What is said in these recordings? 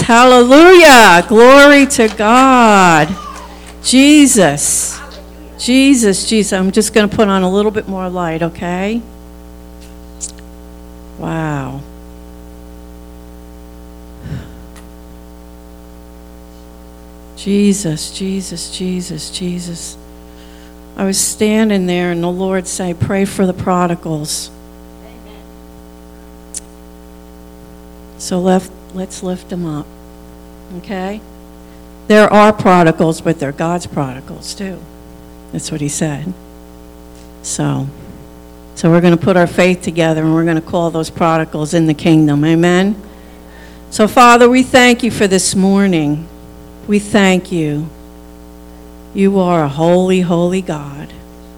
Hallelujah. Glory to God. Jesus. Jesus, Jesus. I'm just going to put on a little bit more light, okay? Wow. Jesus, Jesus, Jesus, Jesus. I was standing there and the Lord said, pray for the prodigals. Amen. So let's lift them up, okay? There are prodigals, but they're God's prodigals too. That's what he said. So we're going to put our faith together and we're going to call those prodigals in the kingdom. Amen? So, Father, we thank you for this morning. We thank you. You are a holy, holy God.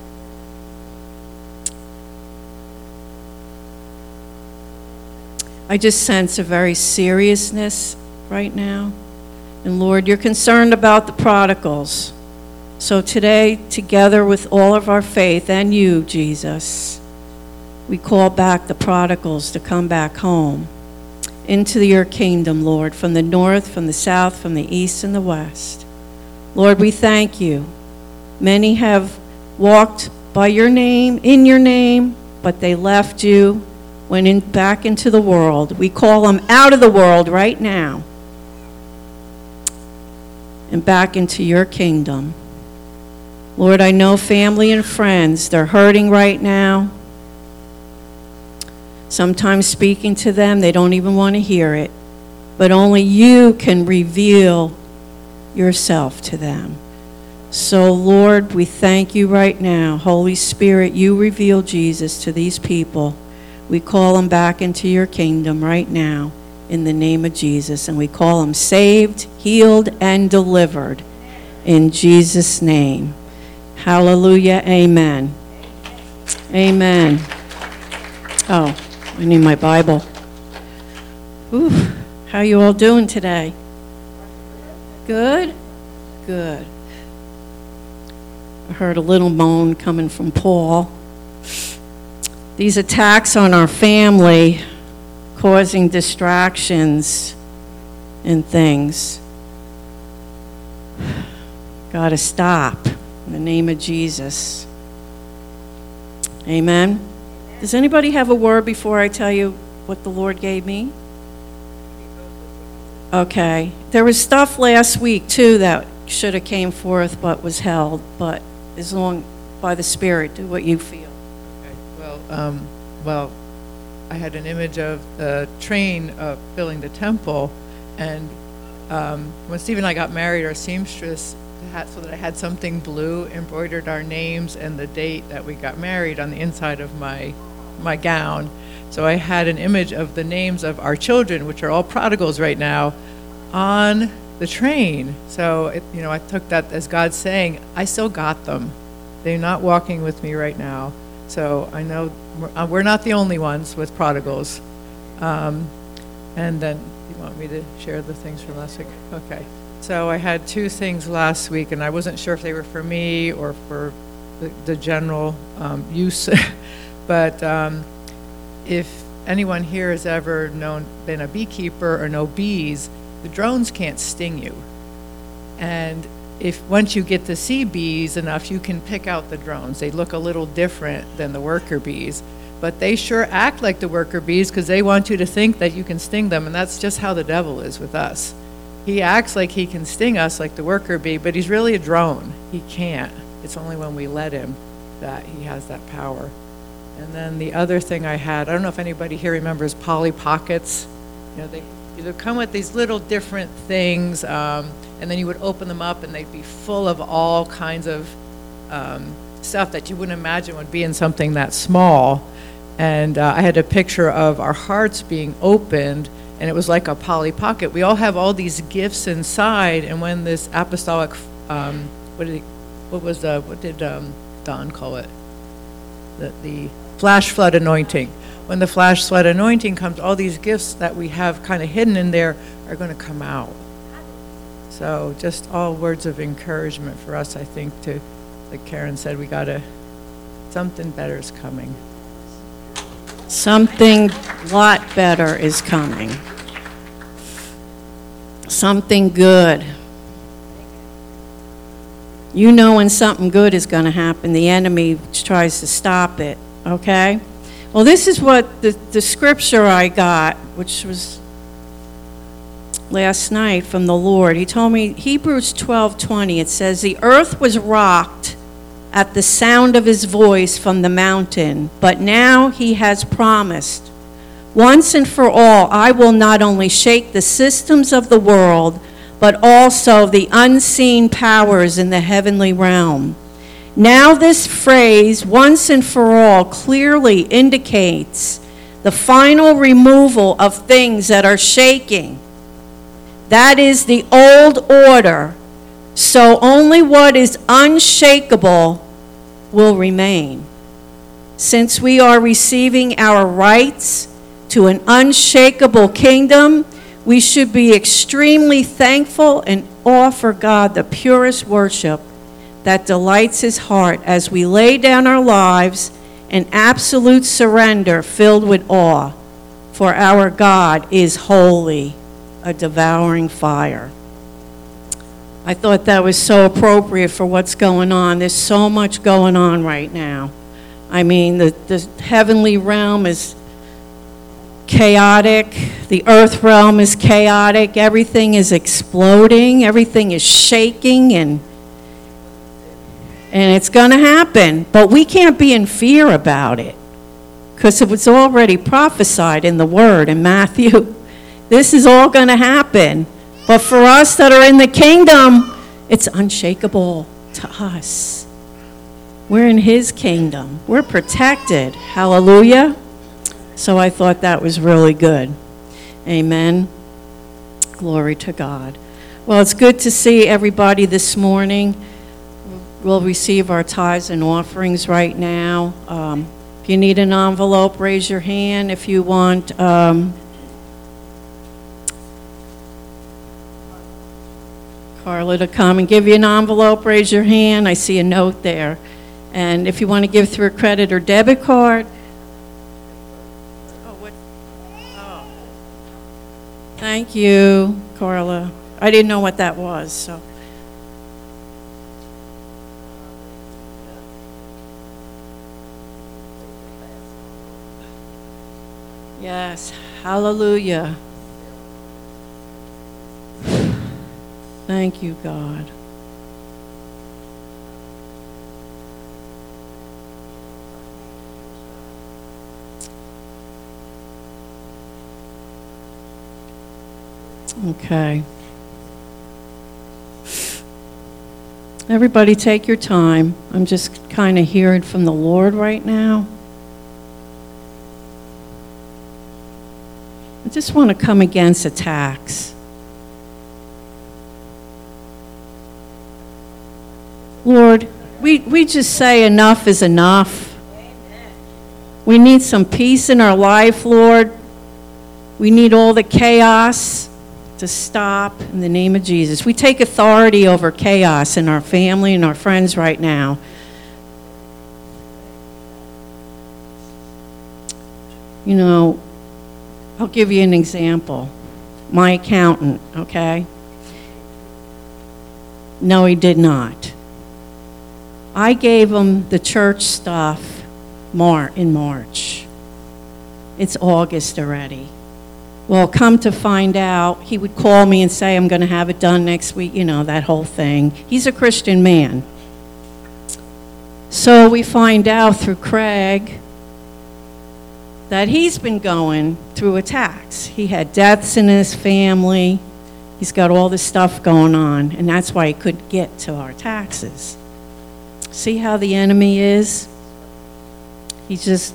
I just sense a very seriousness right now. And Lord, you're concerned about the prodigals. So today, together with all of our faith and you, Jesus, we call back the prodigals to come back home into your kingdom, Lord, from the north, from the south, from the east, and the west. Lord, we thank you. Many have walked by your name, in your name, but they left you, went back into the world. We call them out of the world right now and back into your kingdom. Lord, I know family and friends, they're hurting right now. Sometimes speaking to them, they don't even want to hear it. But only you can reveal yourself to them. So, Lord, we thank you right now. Holy Spirit, you reveal Jesus to these people. We call them back into your kingdom right now in the name of Jesus. And we call them saved, healed, and delivered in Jesus' name. Hallelujah. Amen. Amen. Oh, I need my Bible. Ooh, how you all doing today? Good? Good. I heard a little moan coming from Paul. These attacks on our family causing distractions and things. Got to stop in the name of Jesus. Amen. Does anybody have a word before I tell you what the Lord gave me? Okay. There was stuff last week, too, that should have came forth but was held. But as long by the Spirit, do what you feel. Okay. Well, I had an image of the train filling the temple. And when Steve and I got married, our seamstress, so that I had something blue, embroidered our names and the date that we got married on the inside of my gown. So I had an image of the names of our children, which are all prodigals right now, on the train. So, I took that as God saying, I still got them. They're not walking with me right now. So I know we're not the only ones with prodigals. And then, you want me to share the things from last week? Okay. So I had two things last week, and I wasn't sure if they were for me or for the general use. But if anyone here has ever been a beekeeper or know bees, the drones can't sting you. And if once you get to see bees enough, you can pick out the drones. They look a little different than the worker bees, but they sure act like the worker bees because they want you to think that you can sting them, and that's just how the devil is with us. He acts like he can sting us like the worker bee, but he's really a drone. He can't. It's only when we let him that he has that power. And then the other thing I don't know if anybody here remembers Polly Pockets. They would come with these little different things, and then you would open them up and they'd be full of all kinds of stuff that you wouldn't imagine would be in something that small. And I had a picture of our hearts being opened, and it was like a Polly Pocket. We all have all these gifts inside, and when this apostolic, what did Don call it? The flash flood anointing. When the flash flood anointing comes, all these gifts that we have kind of hidden in there are going to come out. So just all words of encouragement for us, I think, to, like Karen said, something better is coming. Something a lot better is coming. something good. You know when something good is going to happen. The enemy tries to stop it, okay? Well, this is what the scripture I got, which was last night from the Lord. He told me, Hebrews 12:20, it says, "The earth was rocked at the sound of his voice from the mountain, but now he has promised, once and for all, I will not only shake the systems of the world, but also the unseen powers in the heavenly realm." Now this phrase, once and for all, clearly indicates the final removal of things that are shaking. That is the old order. So only what is unshakable will remain. Since we are receiving our rights to an unshakable kingdom, we should be extremely thankful and offer God the purest worship that delights his heart as we lay down our lives in absolute surrender filled with awe. For our God is holy, a devouring fire. I thought that was so appropriate for what's going on. There's so much going on right now. I mean, the heavenly realm is chaotic. The earth realm is chaotic. Everything is exploding. Everything is shaking, and it's going to happen. But we can't be in fear about it because it was already prophesied in the Word in Matthew. This is all going to happen. But for us that are in the kingdom, it's unshakable to us. We're in his kingdom. We're protected. Hallelujah. So I thought that was really good. Amen. Glory to God. Well, it's good to see everybody this morning. We'll receive our tithes and offerings right now. If you need an envelope, raise your hand. If you want Carla to come and give you an envelope, raise your hand. I see a note there. And if you want to give through a credit or debit card. Thank you, Carla. I didn't know what that was, so. Yes, hallelujah. Thank you, God. Okay. Everybody take your time. I'm just kind of hearing from the Lord right now. I just want to come against attacks. Lord, we just say enough is enough. We need some peace in our life, Lord. We need all the chaos to stop in the name of Jesus. We take authority over chaos in our family and our friends right now. You know, I'll give you an example. My accountant, okay? No, he did not. I gave him the church stuff in March. It's August already. Well, come to find out, he would call me and say, I'm going to have it done next week, you know, that whole thing. He's a Christian man. So we find out through Craig that he's been going through attacks. He had deaths in his family. He's got all this stuff going on, and that's why he couldn't get to our taxes. See how the enemy is? He just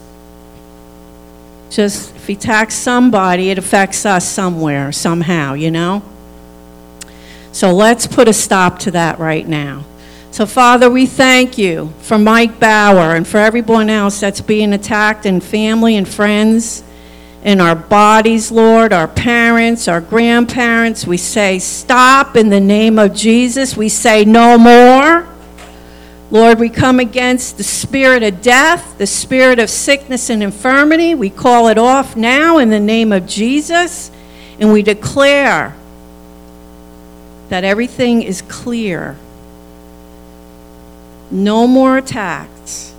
if he attacks somebody, it affects us somewhere, somehow, you know? So let's put a stop to that right now. So, Father, we thank you for Mike Bauer and for everyone else that's being attacked in family and friends, in our bodies, Lord, our parents, our grandparents. We say stop in the name of Jesus. We say no more. Lord, we come against the spirit of death, the spirit of sickness and infirmity. We call it off now in the name of Jesus, and we declare that everything is clear. No more attacks.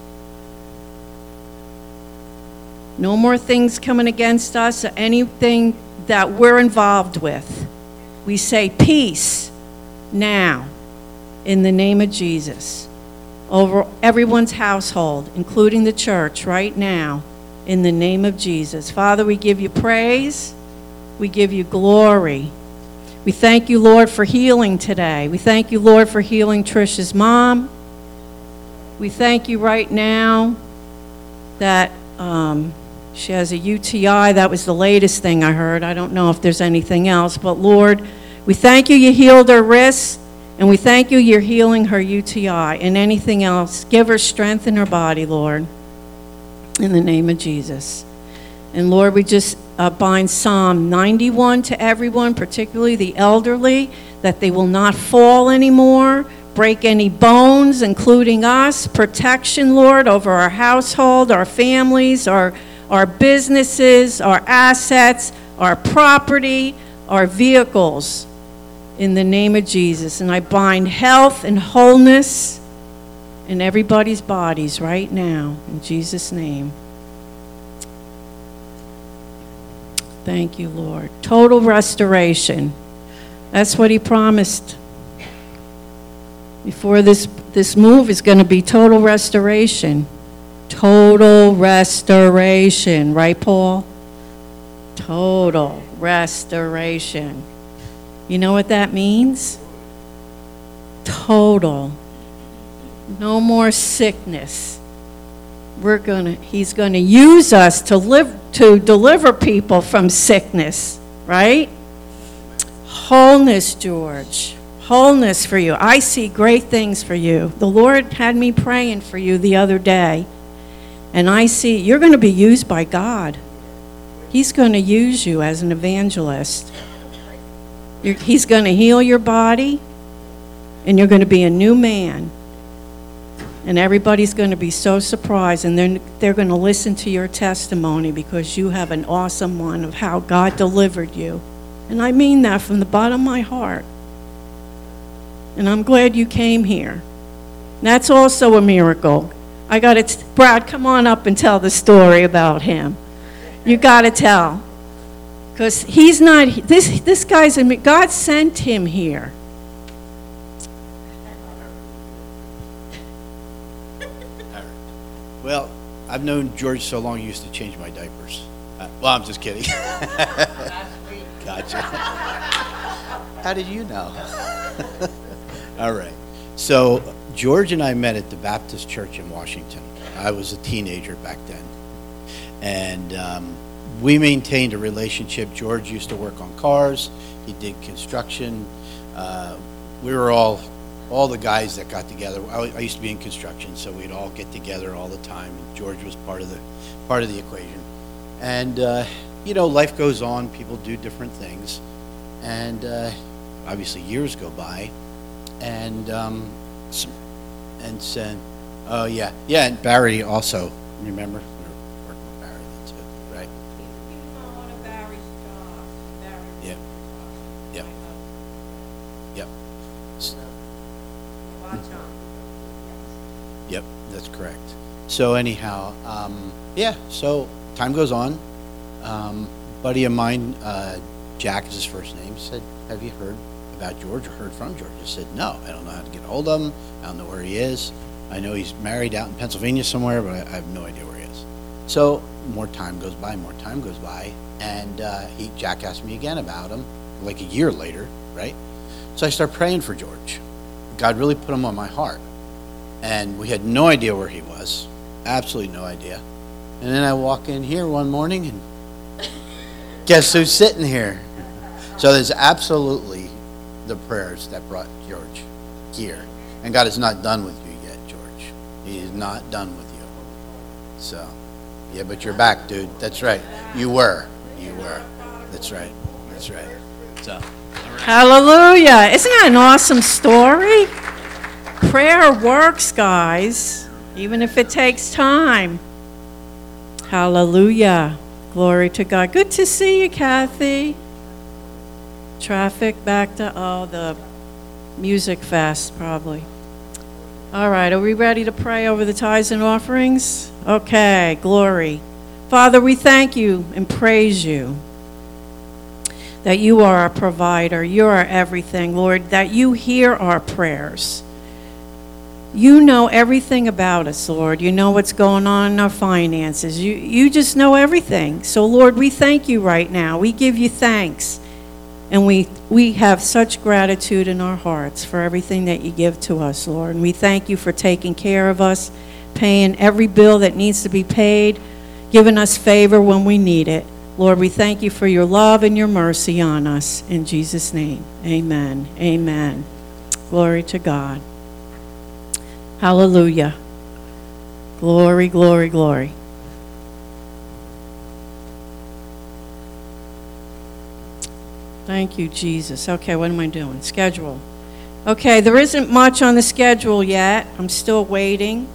No more things coming against us or anything that we're involved with. We say peace now in the name of Jesus over everyone's household, including the church right now in the name of Jesus. Father, we give you praise. We give you glory. We thank you, Lord, for healing today. We thank you, Lord, for healing Trisha's mom. We thank you right now that she has a UTI. That was the latest thing I heard. I don't know if there's anything else. But, Lord, we thank you healed her wrists, and we thank you you're healing her UTI and anything else. Give her strength in her body, Lord, in the name of Jesus. And, Lord, we just bind Psalm 91 to everyone, particularly the elderly, that they will not fall anymore, break any bones, including us. Protection, Lord, over our household, our families, our businesses, our assets, our property, our vehicles, in the name of Jesus. And I bind health and wholeness in everybody's bodies right now, in Jesus' name. Thank you, Lord. Total restoration. That's what he promised. Before this move is going to be total restoration. Total restoration, right, Paul? Total restoration. You know what that means? Total. No more sickness. He's going to use us to deliver people from sickness, right? Wholeness, George. Wholeness for you. I see great things for you. The Lord had me praying for you the other day. And I see you're going to be used by God. He's going to use you as an evangelist. He's going to heal your body, and you're going to be a new man. And everybody's going to be so surprised, and they're going to listen to your testimony because you have an awesome one of how God delivered you. And I mean that from the bottom of my heart. And I'm glad you came here. And that's also a miracle. I got it. Brad, come on up and tell the story about him. You got to tell. Because he's not, this guy's, God sent him here. Well, I've known George so long he used to change my diapers. Well, I'm just kidding. Gotcha. How did you know? All right. So George and I met at the Baptist Church in Washington. I was a teenager back then. And we maintained a relationship. George used to work on cars. He did construction. We were all the guys that got together. I used to be in construction, so we'd all get together all the time. And George was part of the equation. And life goes on. People do different things. And obviously years go by. And said, oh yeah, and Barry also. Remember, we were working with Barry then too, right? One of Barry's jobs. Yeah. Yep. Yep, that's correct. So anyhow, so time goes on. Buddy of mine, Jack is his first name, said, have you heard about George or heard from George? I said, no, I don't know how to get a hold of him. I don't know where he is. I know he's married out in Pennsylvania somewhere, but I have no idea where he is. So more time goes by, and Jack asked me again about him, like a year later, right? So I start praying for George. God really put him on my heart. And we had no idea where he was, absolutely no idea. And then I walk in here one morning, and guess who's sitting here? So there's absolutely the prayers that brought George here. And God is not done with you yet, George. He is not done with you. So, yeah, but you're back, dude. That's right. You were. That's right. So, all right. Hallelujah. Isn't that an awesome story? Prayer works, guys, even if it takes time. Hallelujah. Glory to God. Good to see you, Kathy. Traffic back to, the Music Fest, probably. All right, are we ready to pray over the tithes and offerings? Okay, glory. Father, we thank you and praise you that you are our provider, you are everything, Lord, that you hear our prayers. You know everything about us, Lord. You know what's going on in our finances. You just know everything. So, Lord, we thank you right now. We give you thanks. And we have such gratitude in our hearts for everything that you give to us, Lord. And we thank you for taking care of us, paying every bill that needs to be paid, giving us favor when we need it. Lord, we thank you for your love and your mercy on us. In Jesus' name, amen. Amen. Glory to God. Hallelujah. Glory, glory, glory. Thank you, Jesus. Okay, what am I doing? Schedule. Okay, there isn't much on the schedule yet. I'm still waiting.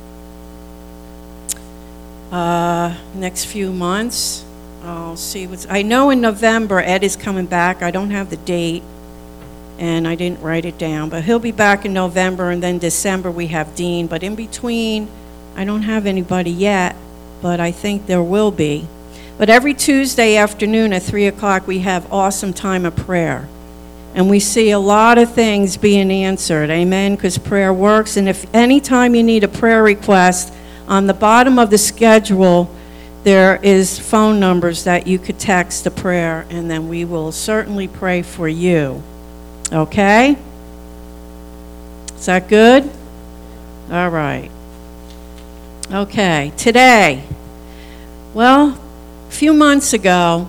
Next few months, I'll see what's... I know in November, Ed is coming back. I don't have the date, and I didn't write it down. But he'll be back in November, and then December we have Dean. But in between, I don't have anybody yet, but I think there will be. But every Tuesday afternoon at 3 o'clock, we have awesome time of prayer. And we see a lot of things being answered, amen, because prayer works. And if any time you need a prayer request, on the bottom of the schedule, there is phone numbers that you could text a prayer, and then we will certainly pray for you. Okay? Is that good? All right. Okay, today. Well, a few months ago,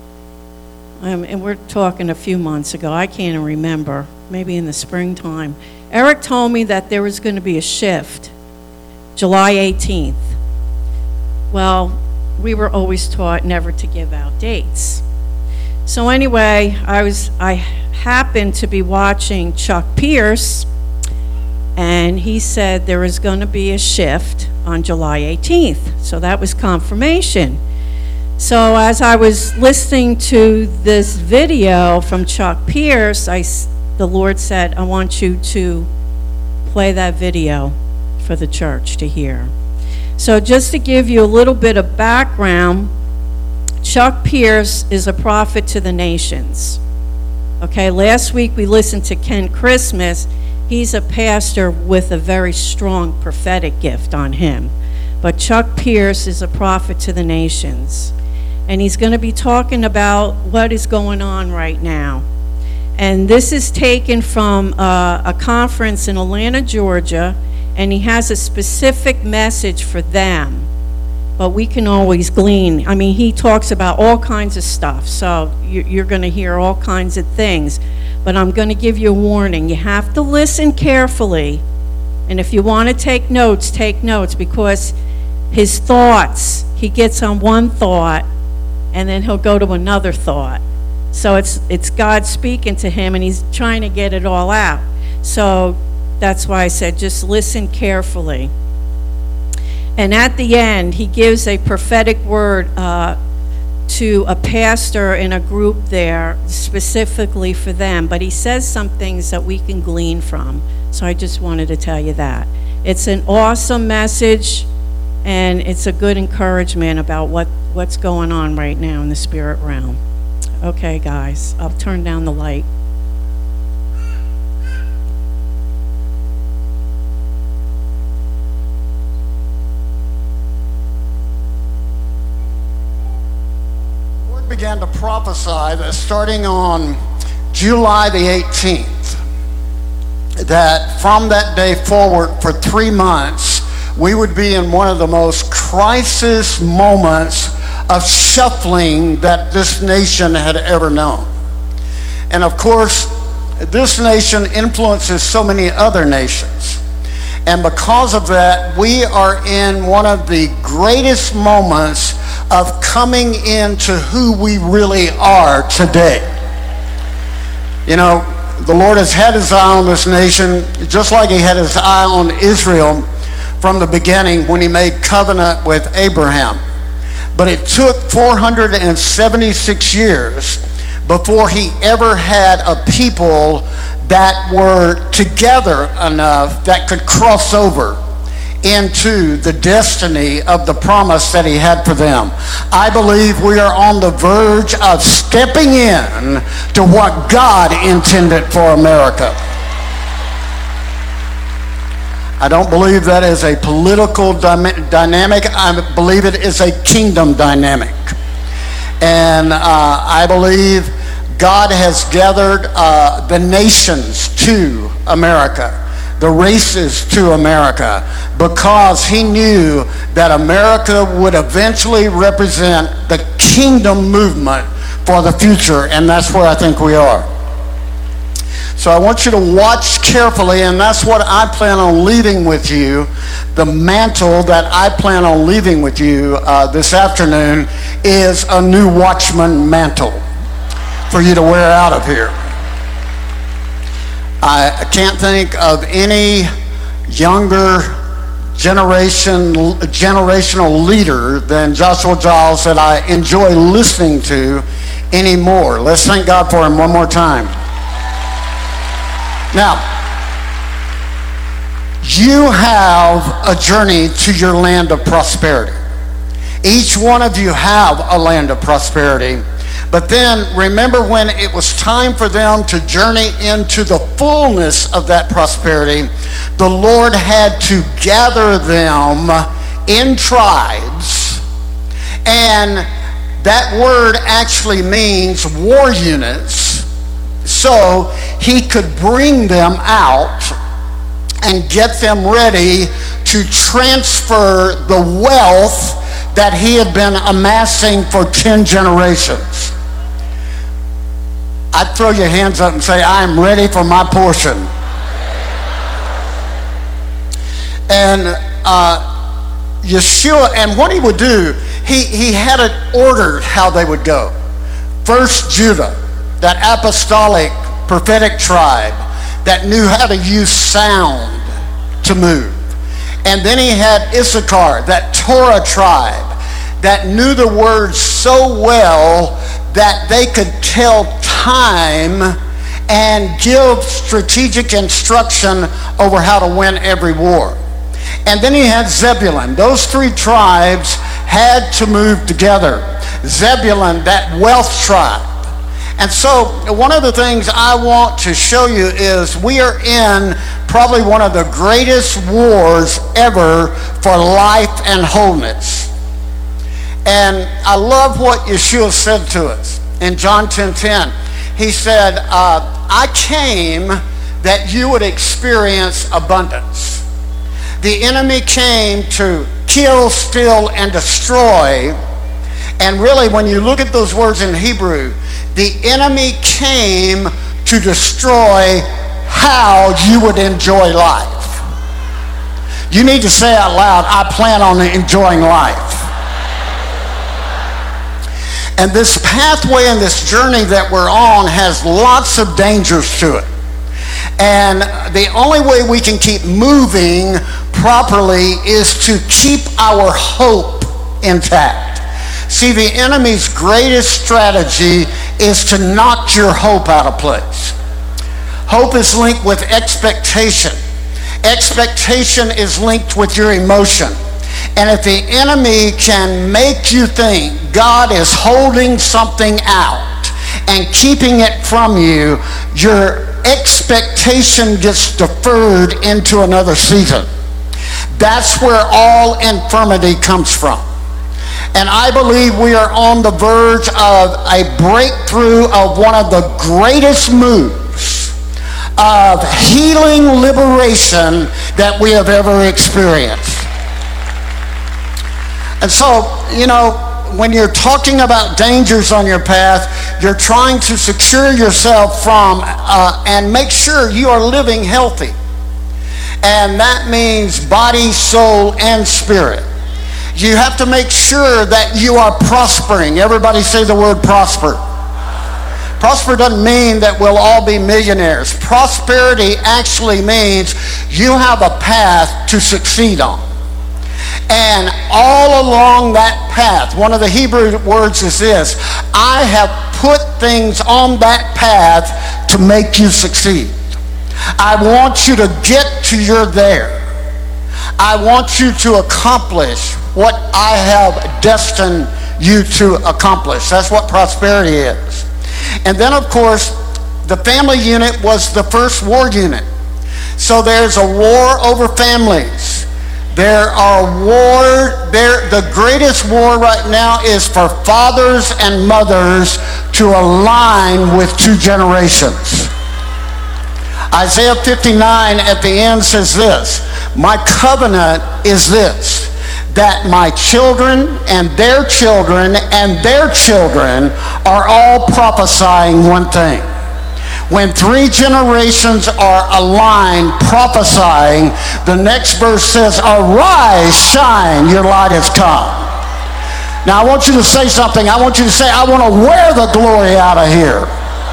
and we're talking a few months ago, I can't even remember, maybe in the springtime, Eric told me that there was going to be a shift, July 18th. Well, we were always taught never to give out dates. So anyway, I happened to be watching Chuck Pierce, and he said there was going to be a shift on July 18th. So that was confirmation. So as I was listening to this video from Chuck Pierce, the Lord said, I want you to play that video for the church to hear. So just to give you a little bit of background, Chuck Pierce is a prophet to the nations. Okay, last week we listened to Ken Christmas. He's a pastor with a very strong prophetic gift on him. But Chuck Pierce is a prophet to the nations. And he's going to be talking about what is going on right now. And this is taken from a conference in Atlanta, Georgia, and he has a specific message for them. But we can always glean. I mean, he talks about all kinds of stuff, so you're going to hear all kinds of things. But I'm going to give you a warning. You have to listen carefully. And if you want to take notes, because his thoughts, he gets on one thought, and then he'll go to another thought. So it's God speaking to him, and he's trying to get it all out. So that's why I said just listen carefully. And at the end, he gives a prophetic word to a pastor in a group there, specifically for them. But he says some things that we can glean from. So I just wanted to tell you that. It's an awesome message, and it's a good encouragement about what's going on right now in the spirit realm. Okay, guys, I'll turn down the light. The Lord began to prophesy that starting on July the 18th, that from that day forward for 3 months, we would be in one of the most crisis moments of shuffling that this nation had ever known. And of course, this nation influences so many other nations. And because of that, we are in one of the greatest moments of coming into who we really are today. You know, the Lord has had his eye on this nation, just like he had his eye on Israel from the beginning when he made covenant with Abraham. But it took 476 years before he ever had a people that were together enough that could cross over into the destiny of the promise that he had for them. I believe we are on the verge of stepping in to what God intended for America. I don't believe that is a political dynamic. I believe it is a kingdom dynamic. And I believe God has gathered the nations to America, the races to America, because he knew that America would eventually represent the kingdom movement for the future, and that's where I think we are. So I want you to watch carefully, and that's what I plan on leaving with you. The mantle that I plan on leaving with you this afternoon is a new Watchman mantle for you to wear out of here. I can't think of any younger generational leader than Joshua Giles that I enjoy listening to anymore. Let's thank God for him one more time. Now, you have a journey to your land of prosperity. Each one of you have a land of prosperity. But then remember when it was time for them to journey into the fullness of that prosperity, the Lord had to gather them in tribes. And that word actually means war units. So he could bring them out and get them ready to transfer the wealth that he had been amassing for 10 generations. I'd throw your hands up and say, I am ready for my portion. And Yeshua, and what he would do, he had it ordered how they would go. First, Judah, that apostolic prophetic tribe that knew how to use sound to move. And then he had Issachar, that Torah tribe that knew the words so well that they could tell time and give strategic instruction over how to win every war. And then he had Zebulun. Those three tribes had to move together. Zebulun, that wealth tribe. And so one of the things I want to show you is we are in probably one of the greatest wars ever for life and wholeness. And I love what Yeshua said to us in John 10:10. He said, I came that you would experience abundance. The enemy came to kill, steal, and destroy. And really, when you look at those words in Hebrew, the enemy came to destroy how you would enjoy life. You need to say out loud, I plan on enjoying life. And this pathway and this journey that we're on has lots of dangers to it. And the only way we can keep moving properly is to keep our hope intact. See, the enemy's greatest strategy is to knock your hope out of place. Hope is linked with expectation. Expectation is linked with your emotion. And if the enemy can make you think God is holding something out and keeping it from you, your expectation gets deferred into another season. That's where all infirmity comes from. And I believe we are on the verge of a breakthrough of one of the greatest moves of healing liberation that we have ever experienced. And so, you know, when you're talking about dangers on your path, you're trying to secure yourself from and make sure you are living healthy. And that means body, soul, and spirit. You have to make sure that you are prospering. Everybody say the word prosper. Prosper doesn't mean that we'll all be millionaires. Prosperity actually means you have a path to succeed on. And all along that path, one of the Hebrew words is this: I have put things on that path to make you succeed. I want you to get to your there. I want you to accomplish what I have destined you to accomplish. That's what prosperity is. And then, of course, the family unit was the first war unit. So there's a war over families. The greatest war right now is for fathers and mothers to align with two generations. Isaiah 59 at the end says this, my covenant is this, that my children and their children and their children are all prophesying one thing. When 3 generations are aligned prophesying, the next verse says, arise, shine, your light has come. Now I want you to say something. I want you to say, I want to wear the glory out of here.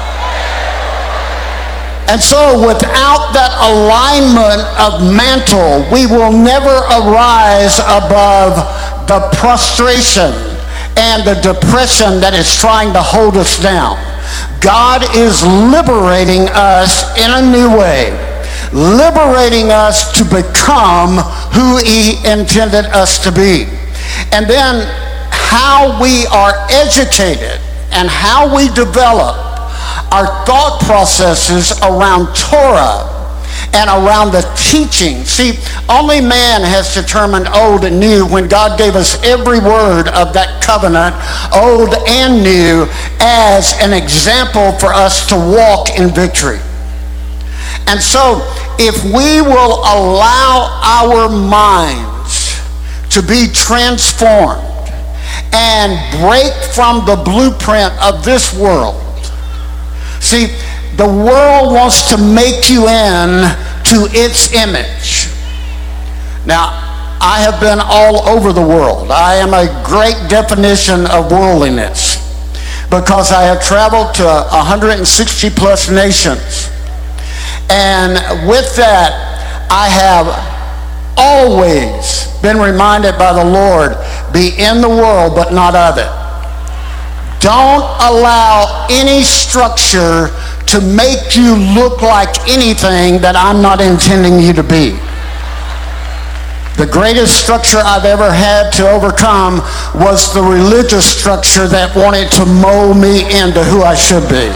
And so without that alignment of mantle, we will never arise above the prostration and the depression that is trying to hold us down. God is liberating us in a new way, liberating us to become who he intended us to be. And then how we are educated and how we develop our thought processes around Torah and around the teaching. See, only man has determined old and new when God gave us every word of that covenant, old and new, as an example for us to walk in victory. And so, if we will allow our minds to be transformed and break from the blueprint of this world. See, the world wants to make you in to its image. Now, I have been all over the world. I am a great definition of worldliness because I have traveled to 160 plus nations. And with that, I have always been reminded by the Lord, be in the world but not of it. Don't allow any structure to make you look like anything that I'm not intending you to be. The greatest structure I've ever had to overcome was the religious structure that wanted to mold me into who I should be.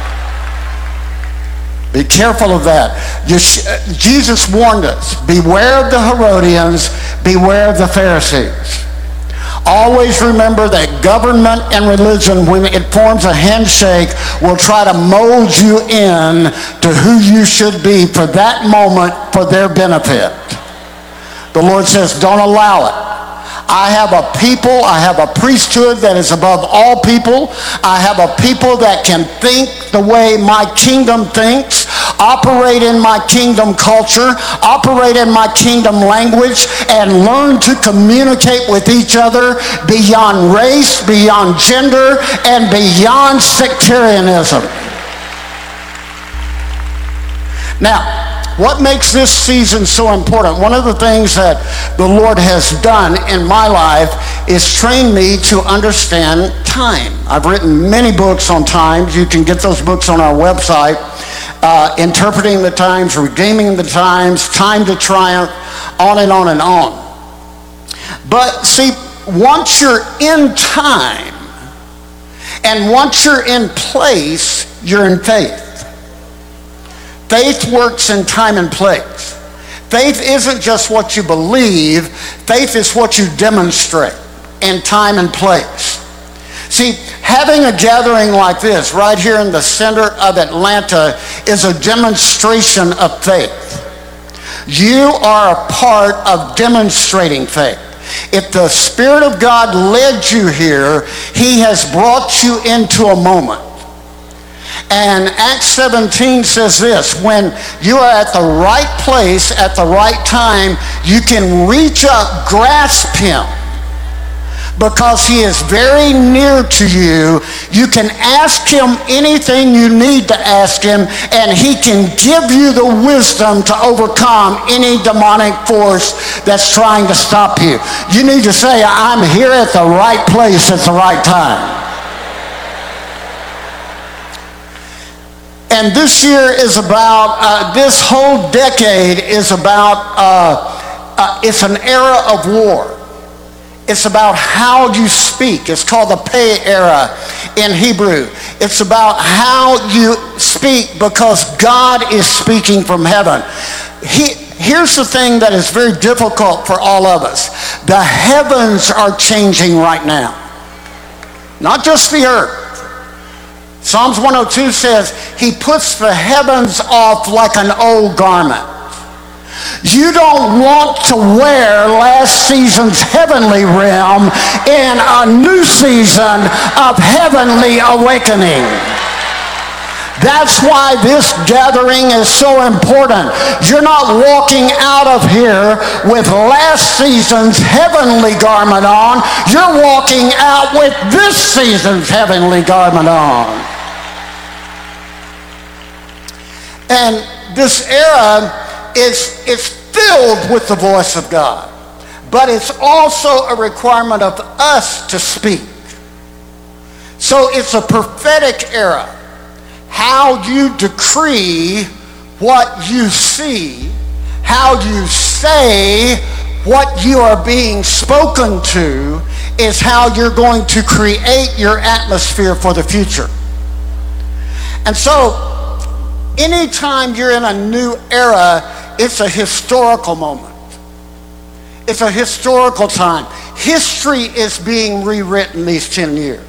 Be careful of that. Jesus warned us, beware of the Herodians, beware of the Pharisees. Always remember that government and religion, when it forms a handshake, will try to mold you in to who you should be for that moment for their benefit. The Lord says, don't allow it. I have a people, I have a priesthood that is above all people. I have a people that can think the way my kingdom thinks, operate in my kingdom culture, operate in my kingdom language, and learn to communicate with each other beyond race, beyond gender, and beyond sectarianism. Now, what makes this season so important? One of the things that the Lord has done in my life is train me to understand time. I've written many books on times. You can get those books on our website. Interpreting the Times, Redeeming the Times, Time to Triumph, on and on and on. But see, once you're in time and once you're in place, you're in faith. Faith works in time and place. Faith isn't just what you believe. Faith is what you demonstrate in time and place. See, having a gathering like this right here in the center of Atlanta is a demonstration of faith. You are a part of demonstrating faith. If the Spirit of God led you here, he has brought you into a moment. And Acts 17 says this, when you are at the right place at the right time, you can reach up, grasp him, because he is very near to you. You can ask him anything you need to ask him, and he can give you the wisdom to overcome any demonic force that's trying to stop you. You need to say, I'm here at the right place at the right time. And this year is about, this whole decade is about, it's an era of war. It's about how you speak. It's called the Pei era in Hebrew. It's about how you speak because God is speaking from heaven. Here's the thing that is very difficult for all of us. The heavens are changing right now. Not just the earth. Psalms 102 says, he puts the heavens off like an old garment. You don't want to wear last season's heavenly realm in a new season of heavenly awakening. That's why this gathering is so important. You're not walking out of here with last season's heavenly garment on. You're walking out with this season's heavenly garment on. And this era is filled with the voice of God. But it's also a requirement of us to speak. So it's a prophetic era. How you decree what you see, how you say what you are being spoken to is how you're going to create your atmosphere for the future. And so, anytime you're in a new era, it's a historical moment. It's a historical time. History is being rewritten these 10 years.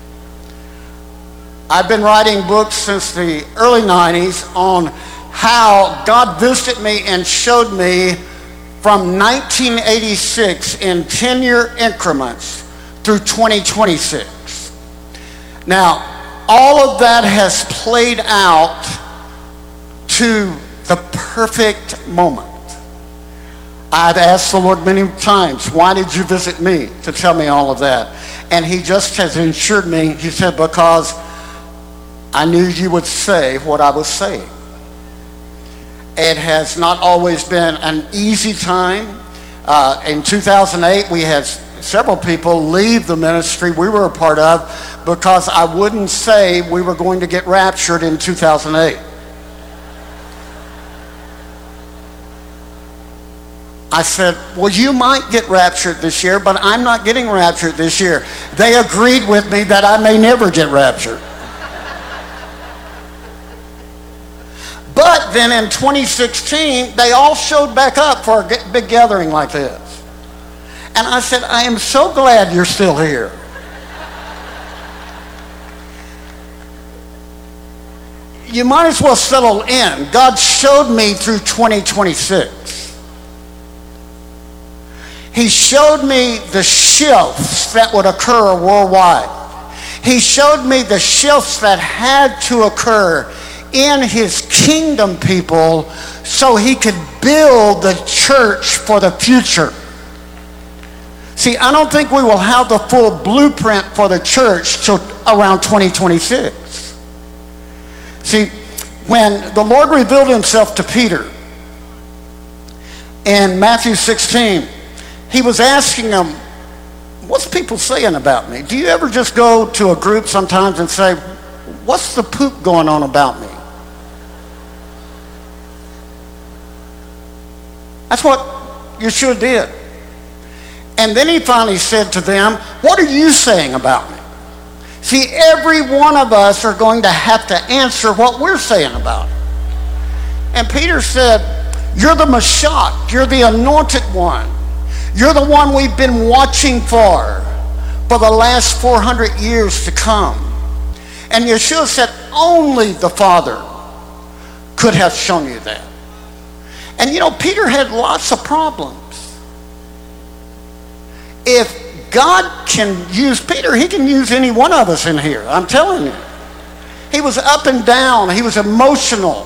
I've been writing books since the early 90s on how God visited me and showed me from 1986 in 10-year increments through 2026. Now, all of that has played out to the perfect moment. I've asked the Lord many times, why did you visit me to tell me all of that? And he just has assured me, he said, because I knew you would say what I was saying. It has not always been an easy time. In 2008, we had several people leave the ministry we were a part of because I wouldn't say we were going to get raptured in 2008. I said, well, you might get raptured this year, but I'm not getting raptured this year. They agreed with me that I may never get raptured. But then in 2016, they all showed back up for a big gathering like this. And I said, I am so glad you're still here. You might as well settle in. God showed me through 2026. He showed me the shifts that would occur worldwide. He showed me the shifts that had to occur in his kingdom people so he could build the church for the future. See, I don't think we will have the full blueprint for the church till around 2026. See, when the Lord revealed himself to Peter in Matthew 16, he was asking him, what's people saying about me? Do you ever just go to a group sometimes and say, what's the poop going on about me? That's what Yeshua did. And then he finally said to them, what are you saying about me? See, every one of us are going to have to answer what we're saying about him. And Peter said, you're the Mashiach, you're the anointed one. You're the one we've been watching for the last 400 years to come. And Yeshua said, only the Father could have shown you that. And you know, Peter had lots of problems. If God can use Peter, he can use any one of us in here. I'm telling you. He was up and down. He was emotional.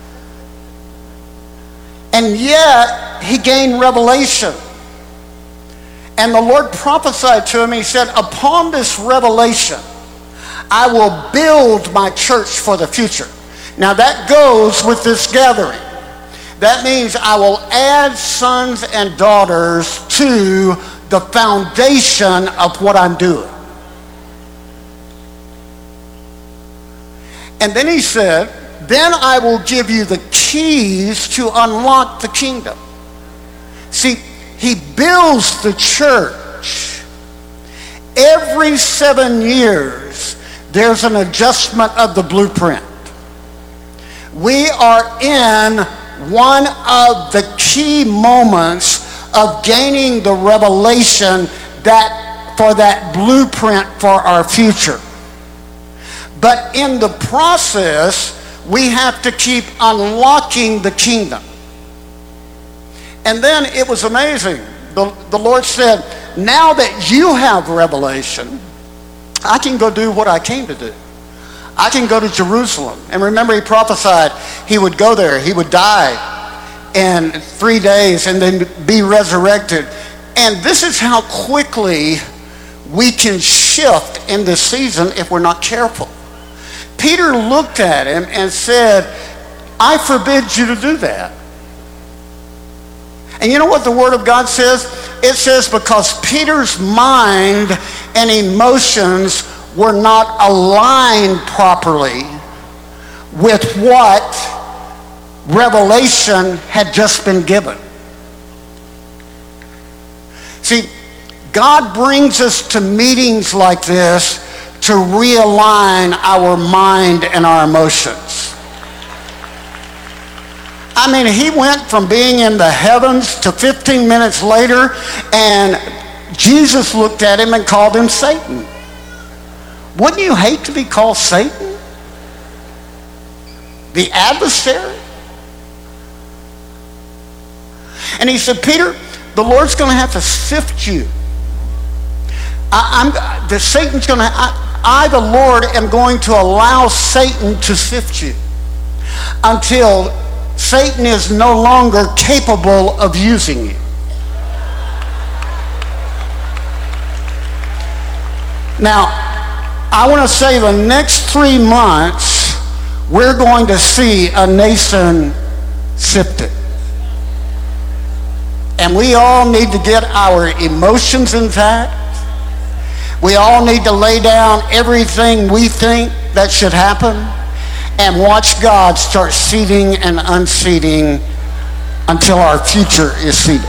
And yet, he gained revelation. And the Lord prophesied to him. He said, upon this revelation, I will build my church for the future. Now that goes with this gathering. That means I will add sons and daughters to the foundation of what I'm doing. And then he said, then I will give you the keys to unlock the kingdom. See, he builds the church. Every 7 years, there's an adjustment of the blueprint. We are in one of the key moments of gaining the revelation for that blueprint for our future. But in the process, we have to keep unlocking the kingdom. And then it was amazing. The Lord said, now that you have revelation, I can go do what I came to do. I can go to Jerusalem. And remember, he prophesied he would go there. He would die in 3 days and then be resurrected. And this is how quickly we can shift in this season if we're not careful. Peter looked at him and said, I forbid you to do that. And you know what the Word of God says? It says because Peter's mind and emotions were not aligned properly with what revelation had just been given. See, God brings us to meetings like this to realign our mind and our emotions. I mean, he went from being in the heavens to 15 minutes later, and Jesus looked at him and called him Satan. Wouldn't you hate to be called Satan? The adversary? And he said, Peter, the Lord's going to have to sift you. Satan's going to, I, the Lord, am going to allow Satan to sift you until Satan is no longer capable of using you. Now, I want to say the next 3 months, we're going to see a nation sifted. And we all need to get our emotions intact. We all need to lay down everything we think that should happen and watch God start seeding and unseeding until our future is seeded.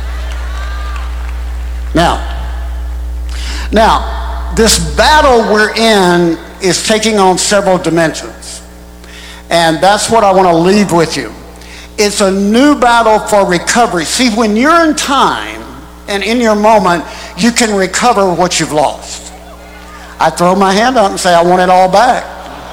Now, this battle we're in is taking on several dimensions. And that's what I want to leave with you. It's a new battle for recovery. See, when you're in time and in your moment, you can recover what you've lost. I throw my hand up and say, I want it all back.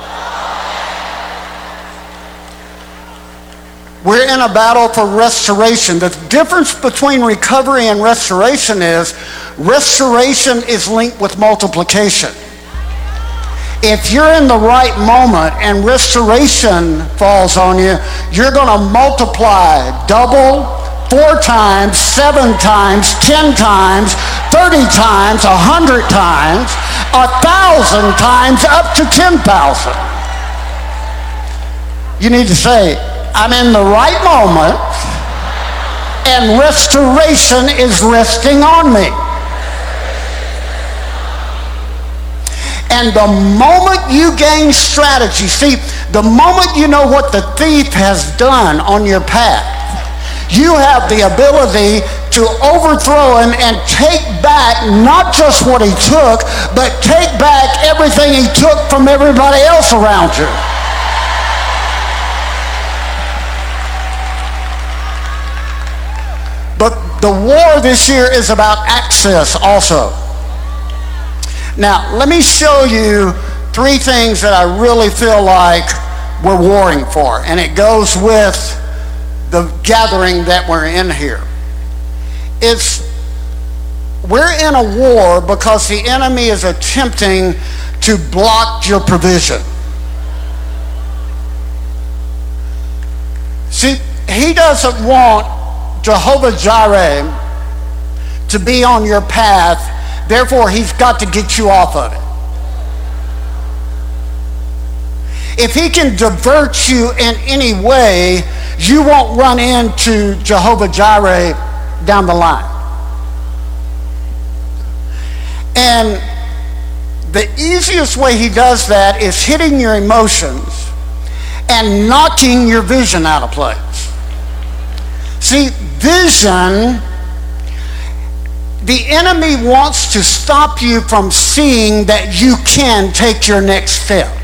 We're in a battle for restoration. The difference between recovery and restoration is linked with multiplication. If you're in the right moment and restoration falls on you, you're going to multiply double, 4 times, 7 times, 10 times, 30 times, 100 times, 1,000 times, up to 10,000. You need to say, I'm in the right moment and restoration is resting on me. And the moment you gain strategy, see, the moment you know what the thief has done on your path, you have the ability to overthrow him and take back not just what he took, but take back everything he took from everybody else around you. But the war this year is about access also. Now, let me show you 3 things that I really feel like we're warring for. And it goes with the gathering that we're in here. We're in a war because the enemy is attempting to block your provision. See, he doesn't want Jehovah Jireh to be on your path. Therefore, he's got to get you off of it. If he can divert you in any way, you won't run into Jehovah Jireh down the line. And the easiest way he does that is hitting your emotions and knocking your vision out of place. See, vision, the enemy wants to stop you from seeing that you can take your next step.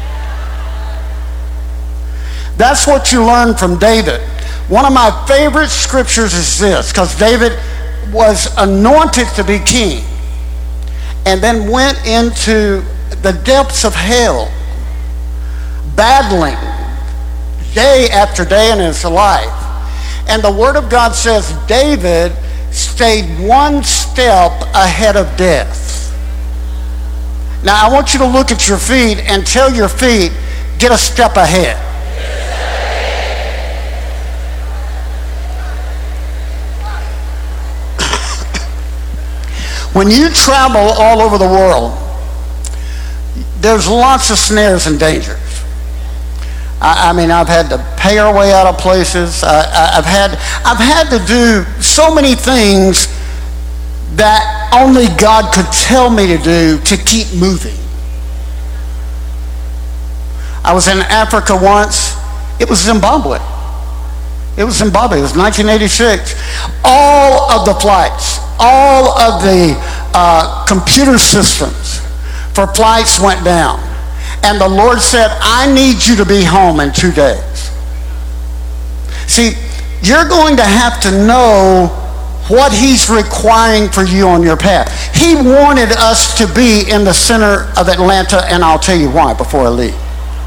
That's what you learn from David. One of my favorite scriptures is this, because David was anointed to be king and then went into the depths of hell, battling day after day in his life. And the Word of God says David stayed one step ahead of death. Now I want you to look at your feet and tell your feet, get a step ahead. When you travel all over the world, there's lots of snares and dangers. I mean, I've had to pay our way out of places. I've had to do so many things that only God could tell me to do to keep moving. I was in Africa once. It was Zimbabwe. It was 1986. All of the flights, all of the computer systems for flights went down. And the Lord said, I need you to be home in 2 days. See, you're going to have to know what He's requiring for you on your path. He wanted us to be in the center of Atlanta, and I'll tell you why before I leave.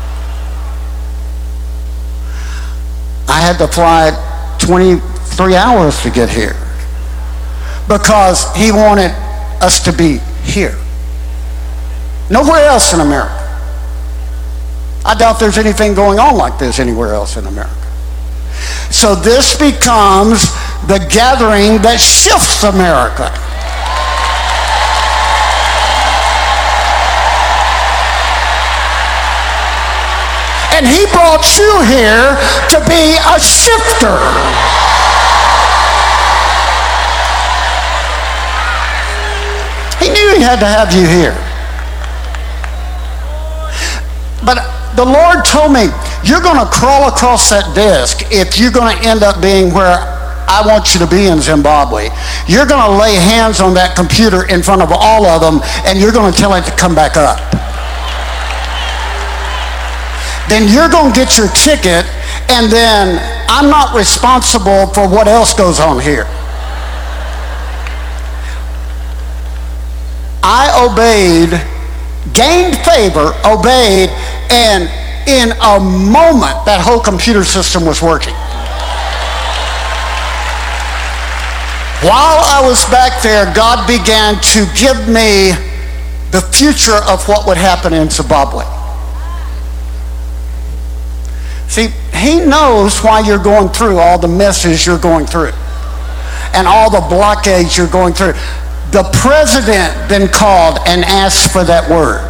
I had to fly 23 hours to get here because He wanted us to be here. Nowhere else in America. I doubt there's anything going on like this anywhere else in America. So this becomes the gathering that shifts America. And He brought you here to be a shifter. He knew He had to have you here. But the Lord told me, you're going to crawl across that desk if you're going to end up being where I want you to be in Zimbabwe. You're going to lay hands on that computer in front of all of them, and you're going to tell it to come back up. Then you're going to get your ticket, and then I'm not responsible for what else goes on here. I obeyed, gained favor, obeyed, and in a moment, that whole computer system was working. While I was back there, God began to give me the future of what would happen in Zimbabwe. See, He knows why you're going through all the messes you're going through and all the blockades you're going through. The president then called and asked for that word.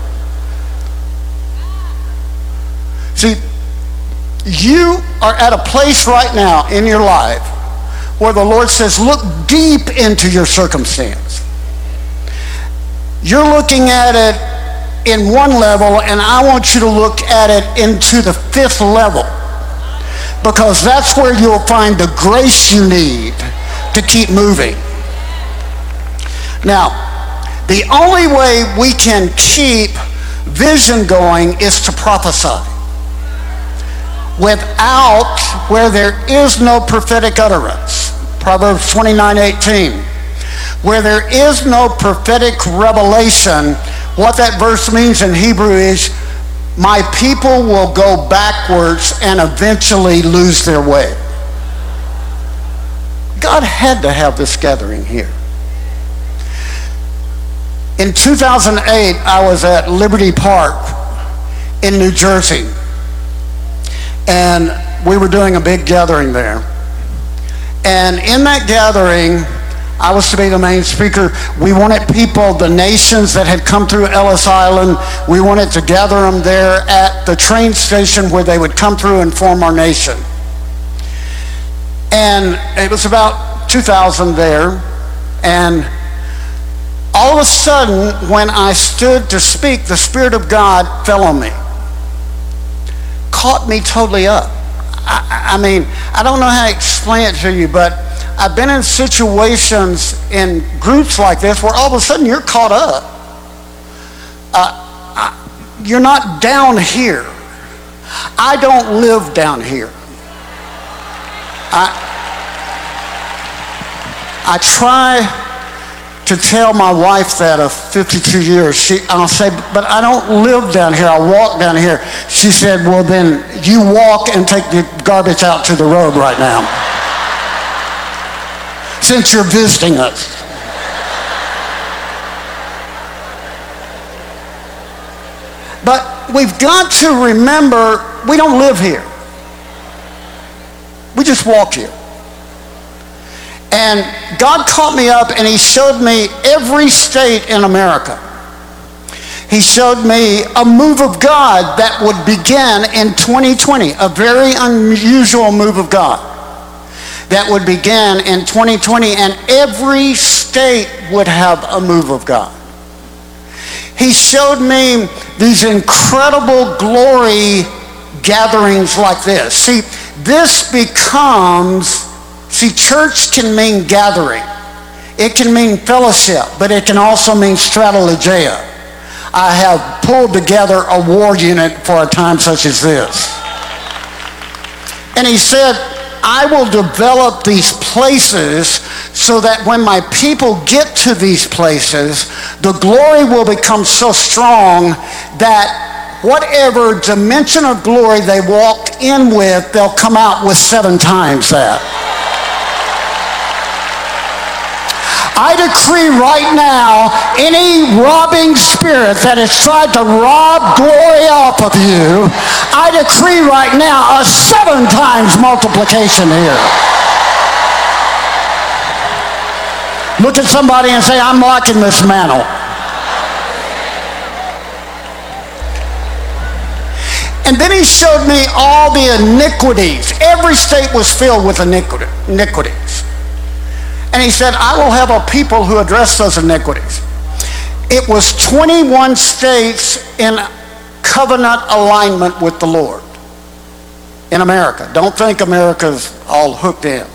See, you are at a place right now in your life where the Lord says, look deep into your circumstance. You're looking at it in one level, and I want you to look at it into the 5th level, because that's where you'll find the grace you need to keep moving. Now, the only way we can keep vision going is to prophesy. Without, where there is no prophetic utterance, Proverbs 29:18, where there is no prophetic revelation, what that verse means in Hebrew is, my people will go backwards and eventually lose their way. God had to have this gathering here. In 2008, I was at Liberty Park in New Jersey, and we were doing a big gathering there. And in that gathering, I was to be the main speaker. We wanted people, the nations that had come through Ellis Island, we wanted to gather them there at the train station where they would come through and form our nation. And it was about 2,000 there, and all of a sudden, when I stood to speak, the Spirit of God fell on me. caught me totally up. I mean, I don't know how to explain it to you, but I've been in situations in groups like this where all of a sudden you're caught up. You're not down here. I don't live down here. I try to tell my wife that of 52 years. I'll say, but I don't live down here. I walk down here. She said, well, then you walk and take the garbage out to the road right now, since you're visiting us. But we've got to remember, we don't live here. We just walk here. And God caught me up and he showed me every state in America. He showed me a move of God that would begin in 2020, a very unusual move of God that would begin in 2020, and every state would have a move of God. He showed me these incredible glory gatherings like this. See, this becomes, church can mean gathering. It can mean fellowship, but it can also mean strategia. I have pulled together a war unit for a time such as this. And he said, I will develop these places so that when my people get to these places, the glory will become so strong that whatever dimension of glory they walked in with, they'll come out with 7 times that. I decree right now, any robbing spirit that has tried to rob glory off of you, I decree right now a 7 times multiplication here. Look at somebody and say, I'm liking this mantle. And then he showed me all the iniquities. Every state was filled with iniquities. And he said, I will have a people who address those iniquities. It was 21 states in covenant alignment with the Lord in America. Don't think America's all hooked in.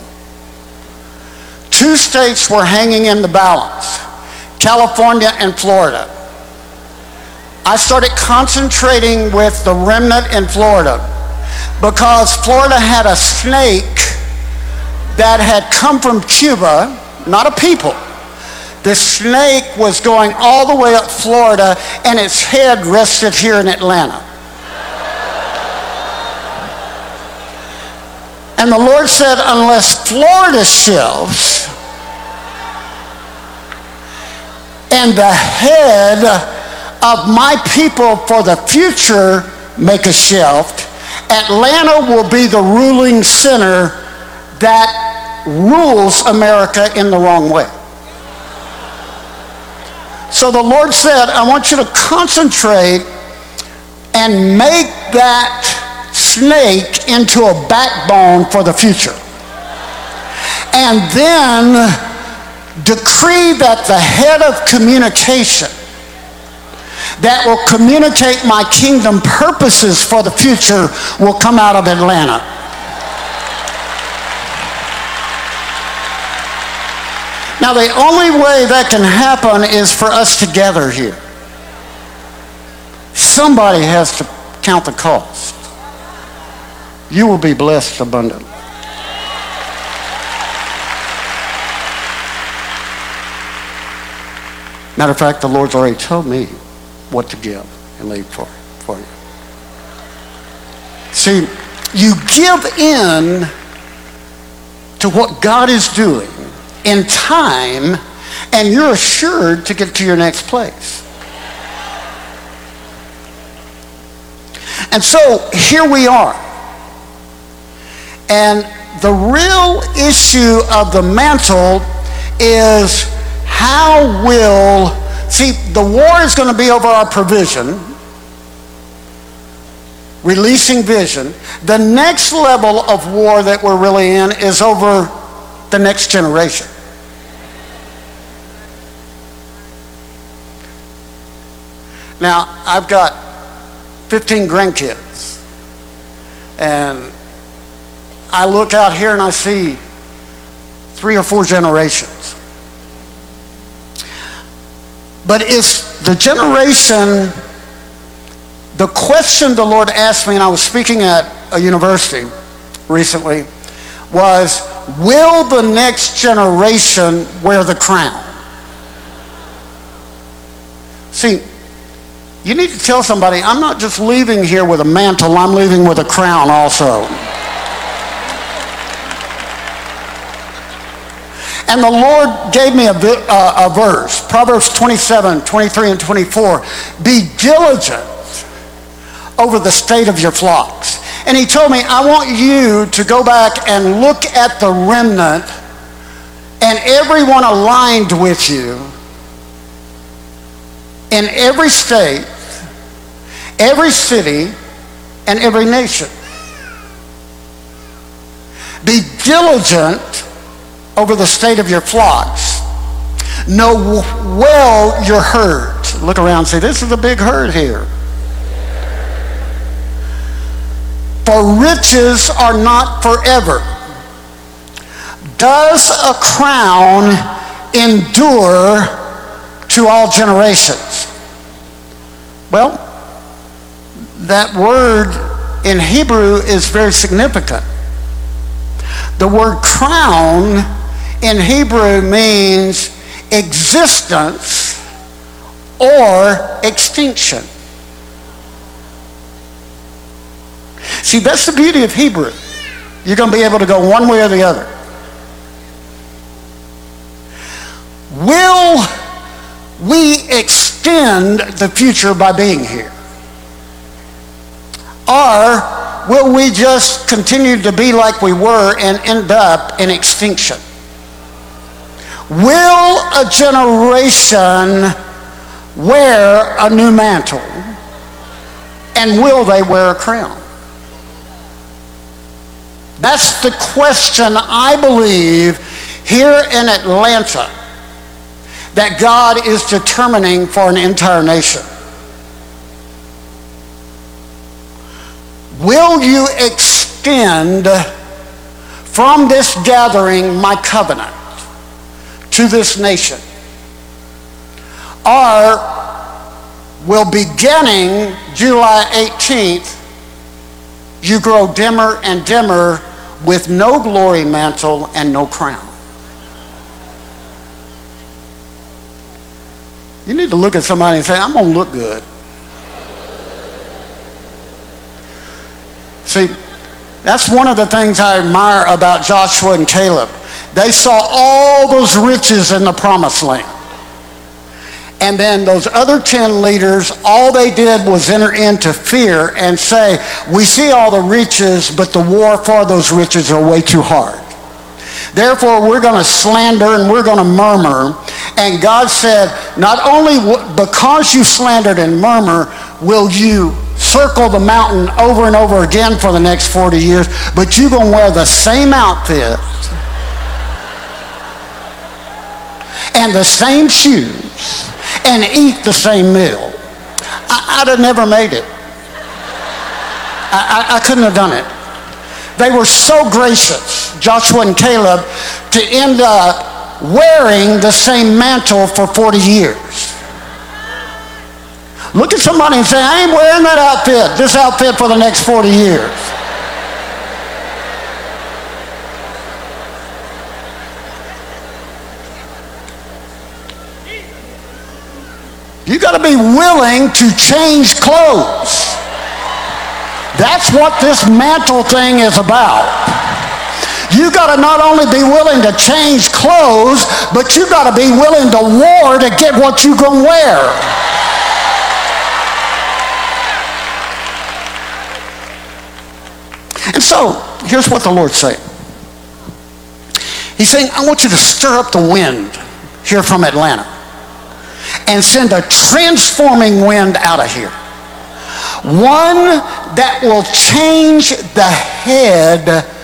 2 states were hanging in the balance, California and Florida. I started concentrating with the remnant in Florida because Florida had a snake that had come from Cuba, not a people. The snake was going all the way up Florida, and its head rested here in Atlanta. And the Lord said, unless Florida shifts, and the head of my people for the future make a shift, Atlanta will be the ruling center that rules America in the wrong way. So the Lord said, I want you to concentrate and make that snake into a backbone for the future. And then decree that the head of communication that will communicate my kingdom purposes for the future will come out of Atlanta. Now, the only way that can happen is for us to gather here. Somebody has to count the cost. You will be blessed abundantly. Matter of fact, the Lord's already told me what to give and leave for you. See, you give in to what God is doing in time, and you're assured to get to your next place. And so here we are. And the real issue of the mantle is how will, see, the war is going to be over our provision, releasing vision. The next level of war that we're really in is over the next generation. Now, I've got 15 grandkids. And I look out here and I see 3 or 4 generations. But it's the generation, the question the Lord asked me, and I was speaking at a university recently, was, will the next generation wear the crown? See, you need to tell somebody, I'm not just leaving here with a mantle, I'm leaving with a crown also. And the Lord gave me a verse, Proverbs 27, 23, and 24. Be diligent over the state of your flocks. And he told me, I want you to go back and look at the remnant and everyone aligned with you in every state, every city, and every nation. Be diligent over the state of your flocks. Know well your herds. Look around and say, this is a big herd here. For riches are not forever. Does a crown endure to all generations? Well, that word in Hebrew is very significant. The word crown in Hebrew means existence or extinction. See, that's the beauty of Hebrew. You're going to be able to go one way or the other. Will we extend the future by being here? Or will we just continue to be like we were and end up in extinction? Will a generation wear a new mantle? And will they wear a crown? That's the question, I believe, here in Atlanta, that God is determining for an entire nation. Will you extend from this gathering my covenant to this nation? Or will beginning July 18th, you grow dimmer and dimmer with no glory mantle and no crown? You need to look at somebody and say, I'm going to look good. See, that's one of the things I admire about Joshua and Caleb. They saw all those riches in the promised land. And then those other 10 leaders, all they did was enter into fear and say, we see all the riches, but the war for those riches are way too hard. Therefore, we're going to slander and we're going to murmur. And God said, not only because you slandered and murmur, will you circle the mountain over and over again for the next 40 years, but you're going to wear the same outfit and the same shoes and eat the same meal. I'd have never made it. I couldn't have done it. They were so gracious, Joshua and Caleb, to end up wearing the same mantle for 40 years. Look at somebody and say, I ain't wearing that outfit, this outfit for the next 40 years. You got to be willing to change clothes. That's what this mantle thing is about. You got to not only be willing to change clothes, but you got to be willing to war to get what you're going to wear. And so, here's what the Lord's saying. He's saying, I want you to stir up the wind here from Atlanta and send a transforming wind out of here. One that will change the head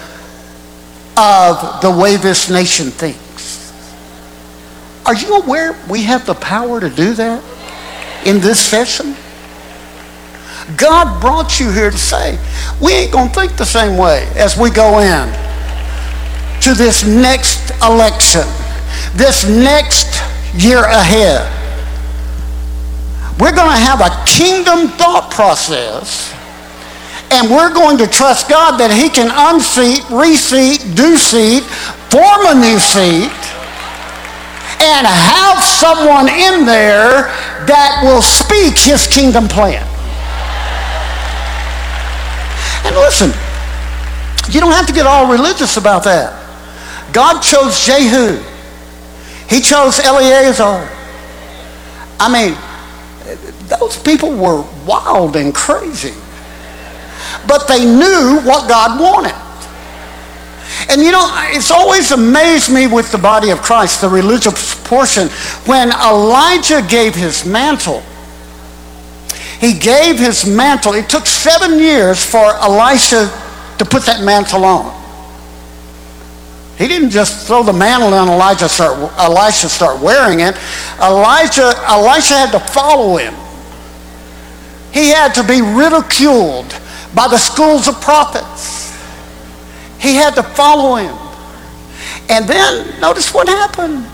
of the way this nation thinks. Are you aware we have the power to do that in this session? God brought you here to say, we ain't going to think the same way as we go in to this next election, this next year ahead. We're going to have a kingdom thought process, and we're going to trust God that he can unseat, reseat, do seat, form a new seat, and have someone in there that will speak his kingdom plan. And listen, you don't have to get all religious about that. God chose Jehu. He chose Eleazar. I mean, those people were wild and crazy. But they knew what God wanted. And you know, it's always amazed me with the body of Christ, the religious portion, when Elijah gave his mantle. He gave his mantle. It took 7 years for Elisha to put that mantle on. He didn't just throw the mantle on Elisha start wearing it. Elisha had to follow him. He had to be ridiculed by the schools of prophets. He had to follow him. And then notice what happened.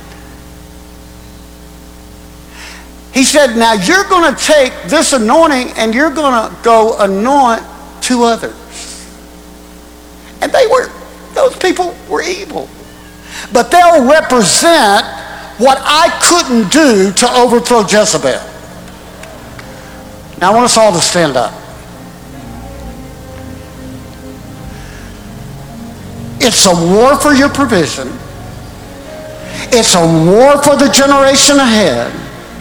He said, now you're going to take this anointing and you're going to go anoint 2 others. And those people were evil. But they'll represent what I couldn't do to overthrow Jezebel. Now I want us all to stand up. It's a war for your provision. It's a war for the generation ahead.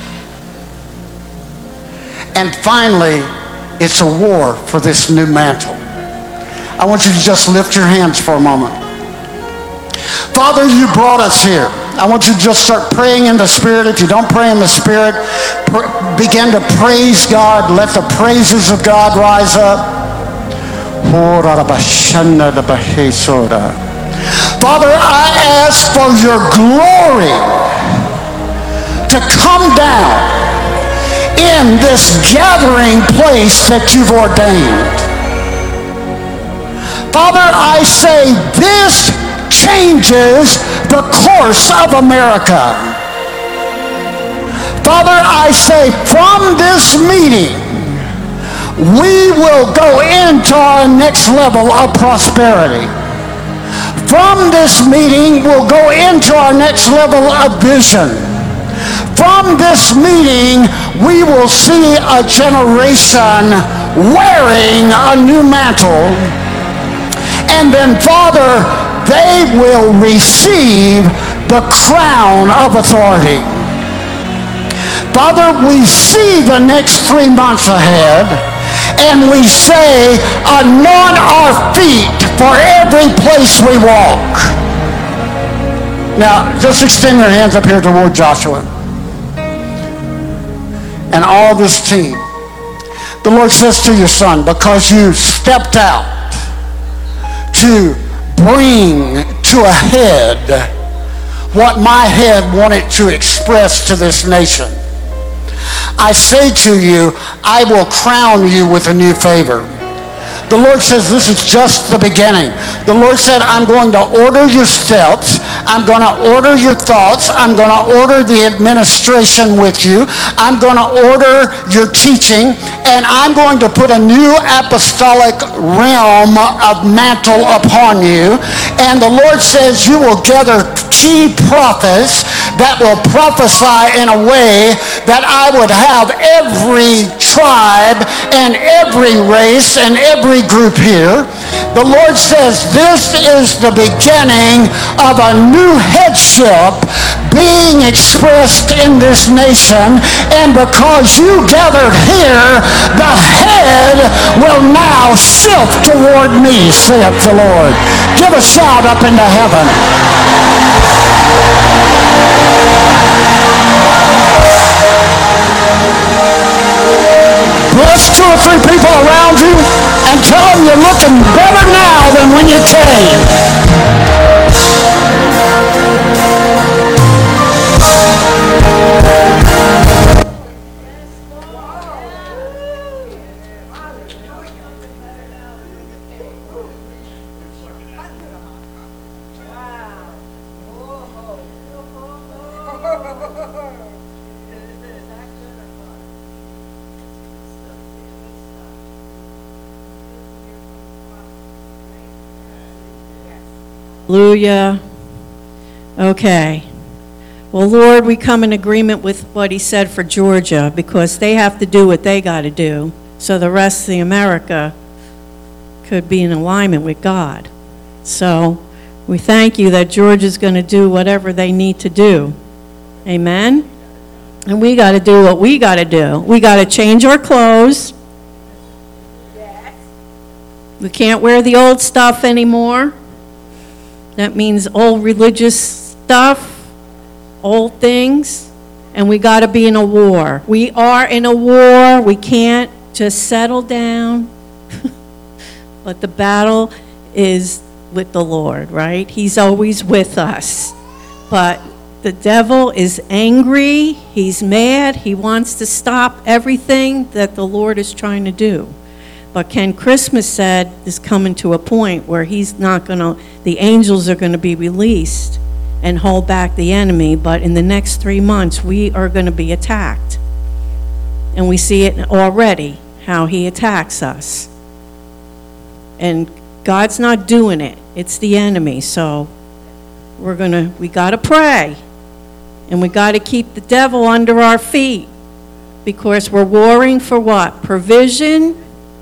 And finally, it's a war for this new mantle. I want you to just lift your hands for a moment. Father, you brought us here. I want you to just start praying in the Spirit. If you don't pray in the Spirit, begin to praise God. Let the praises of God rise up. Father, I ask for your glory to come down in this gathering place that you've ordained. Father, I say this changes the course of America. Father, I say from this meeting, we will go into our next level of prosperity. From this meeting, we'll go into our next level of vision. From this meeting, we will see a generation wearing a new mantle. And then, Father, they will receive the crown of authority. Father, we see the next 3 months ahead, and we say, anoint our feet for every place we walk. Now, just extend your hands up here toward Joshua and all this team. The Lord says to your son, because you stepped out to bring to a head what my head wanted to express to this nation, I say to you, I will crown you with a new favor. The Lord says this is just the beginning. The Lord said, I'm going to order your steps. I'm going to order your thoughts. I'm going to order the administration with you. I'm going to order your teaching. And I'm going to put a new apostolic realm of mantle upon you. And the Lord says you will gather key prophets that will prophesy in a way that I would have every tribe and every race and every group here. The Lord says this is the beginning of a new headship being expressed in this nation, and because you gathered here, the head will now shift toward me, saith the Lord. Give a shout up into heaven. Bless 2 or 3 people around you and tell them you're looking better now than when you came. Hallelujah. Okay. Well, Lord, we come in agreement with what he said for Georgia, because they have to do what they got to do, so the rest of the America could be in alignment with God. So we thank you that Georgia's going to do whatever they need to do. Amen? And we got to do what we got to do. We got to change our clothes. We can't wear the old stuff anymore. That means old religious stuff, old things, and we got to be in a war. We are in a war. We can't just settle down. But the battle is with the Lord, right? He's always with us. But the devil is angry. He's mad. He wants to stop everything that the Lord is trying to do. But Ken Christmas said is coming to a point where he's not going to, the angels are going to be released and hold back the enemy. But in the next 3 months, we are going to be attacked. And we see it already, how he attacks us. And God's not doing it. It's the enemy. So we got to pray. And we got to keep the devil under our feet. Because we're warring for what? Provision,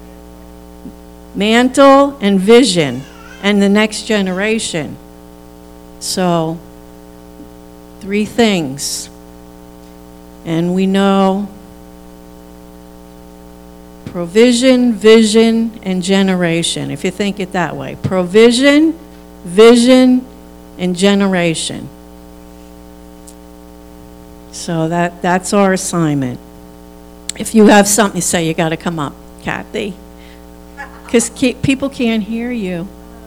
mantle, and vision, and the next generation. So, 3 things. And we know provision, vision, and generation, if you think it that way. Provision, vision, and generation. So that's our assignment. If you have something to say, you got to come up, Kathy. Because people can't hear you.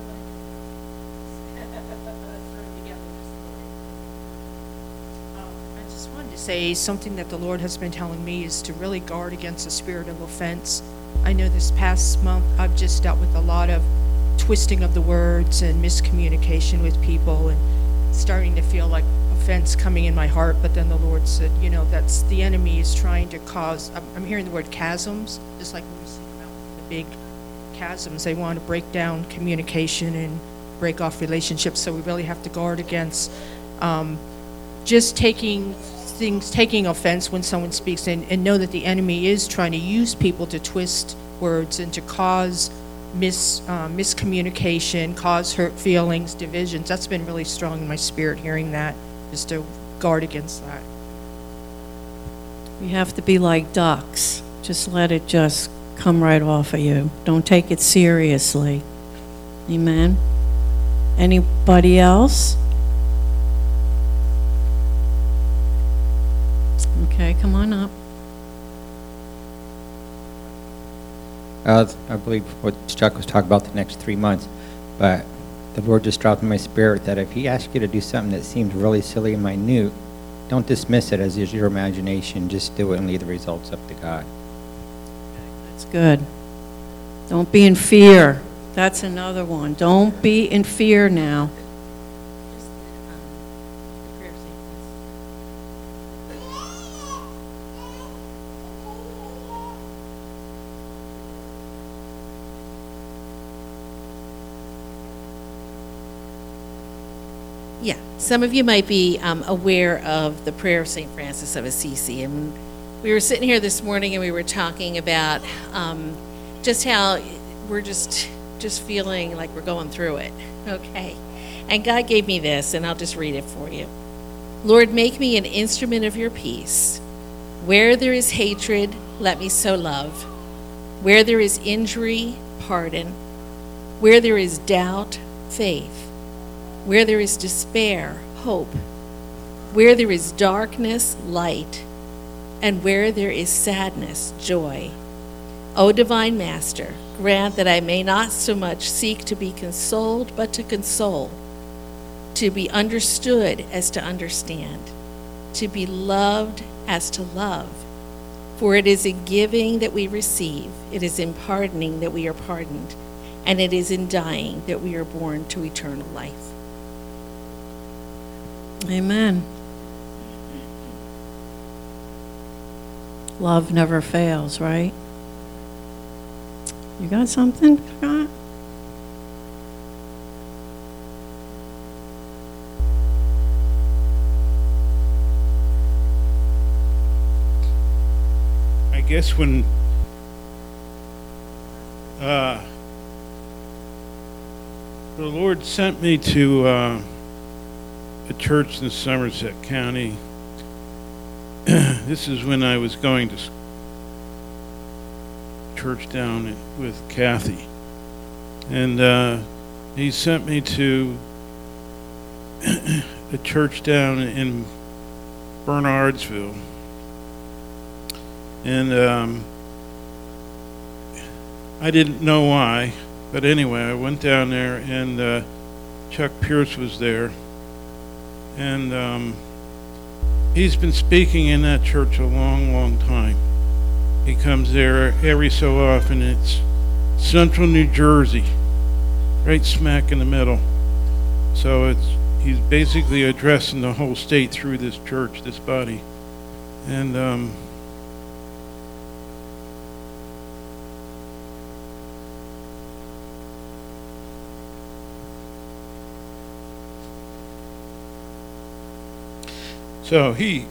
I just wanted to say something that the Lord has been telling me is to really guard against the spirit of offense. I know this past month I've just dealt with a lot of twisting of the words and miscommunication with people and starting to feel like offense coming in my heart, but then the Lord said, that's the enemy is trying to cause, I'm hearing the word chasms, just like when we see about the big chasms. They want to break down communication and break off relationships, so we really have to guard against just taking offense when someone speaks, and know that the enemy is trying to use people to twist words and to cause miscommunication, cause hurt feelings, divisions. That's been really strong in my spirit, hearing that, just to guard against that. We have to be like ducks. Just let it just come right off of you. Don't take it seriously. Amen. Anybody else? Okay, come on up. I believe what Chuck was talking about the next 3 months, but the Lord just dropped in my spirit that if he asks you to do something that seems really silly and minute, don't dismiss it as is your imagination. Just do it and leave the results up to God. That's good. Don't be in fear. That's another one. Don't be in fear now. Yeah, some of you might be aware of the prayer of St. Francis of Assisi. And we were sitting here this morning and we were talking about just how we're just feeling like we're going through it, okay? And God gave me this, and I'll just read it for you. Lord, make me an instrument of your peace. Where there is hatred, let me sow love. Where there is injury, pardon. Where there is doubt, faith. Where there is despair, hope. Where there is darkness, light. And where there is sadness, joy. O divine Master, grant that I may not so much seek to be consoled, but to console, to be understood as to understand, to be loved as to love. For it is in giving that we receive, it is in pardoning that we are pardoned, and it is in dying that we are born to eternal life. Amen. Love never fails, right? You got something, Scott? I guess when the Lord sent me to a church in Somerset County, this is when I was going to church down with Kathy, and he sent me to a church down in Bernardsville. And I didn't know why, but anyway, I went down there, and Chuck Pierce was there, and he's been speaking in that church a long, long time. He comes there every so often. It's Central New Jersey, right smack in the middle. So he's basically addressing the whole state through this church, this body, and so he's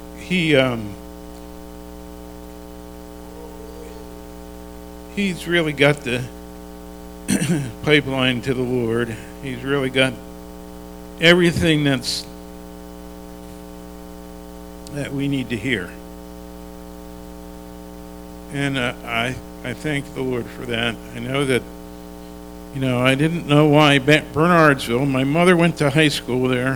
really got the pipeline to the Lord. He's really got everything that we need to hear. And I thank the Lord for that. I know that, I didn't know why Bernardsville. My mother went to high school there.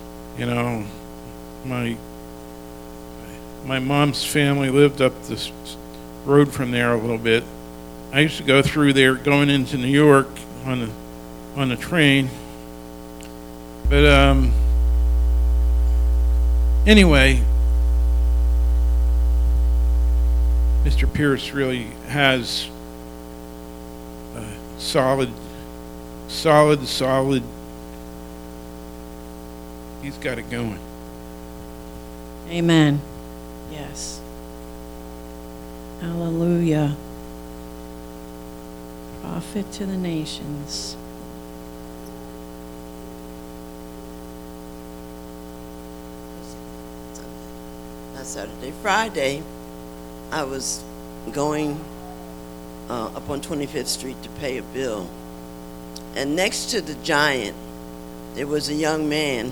My mom's family lived up this road from there a little bit. I used to go through there going into New York on the train. But anyway, Mr. Pierce really has a solid. He's got it going. Amen. Yes. Hallelujah. Prophet to the nations. Not Saturday. Friday, I was going up on 25th Street to pay a bill. And next to the Giant, there was a young man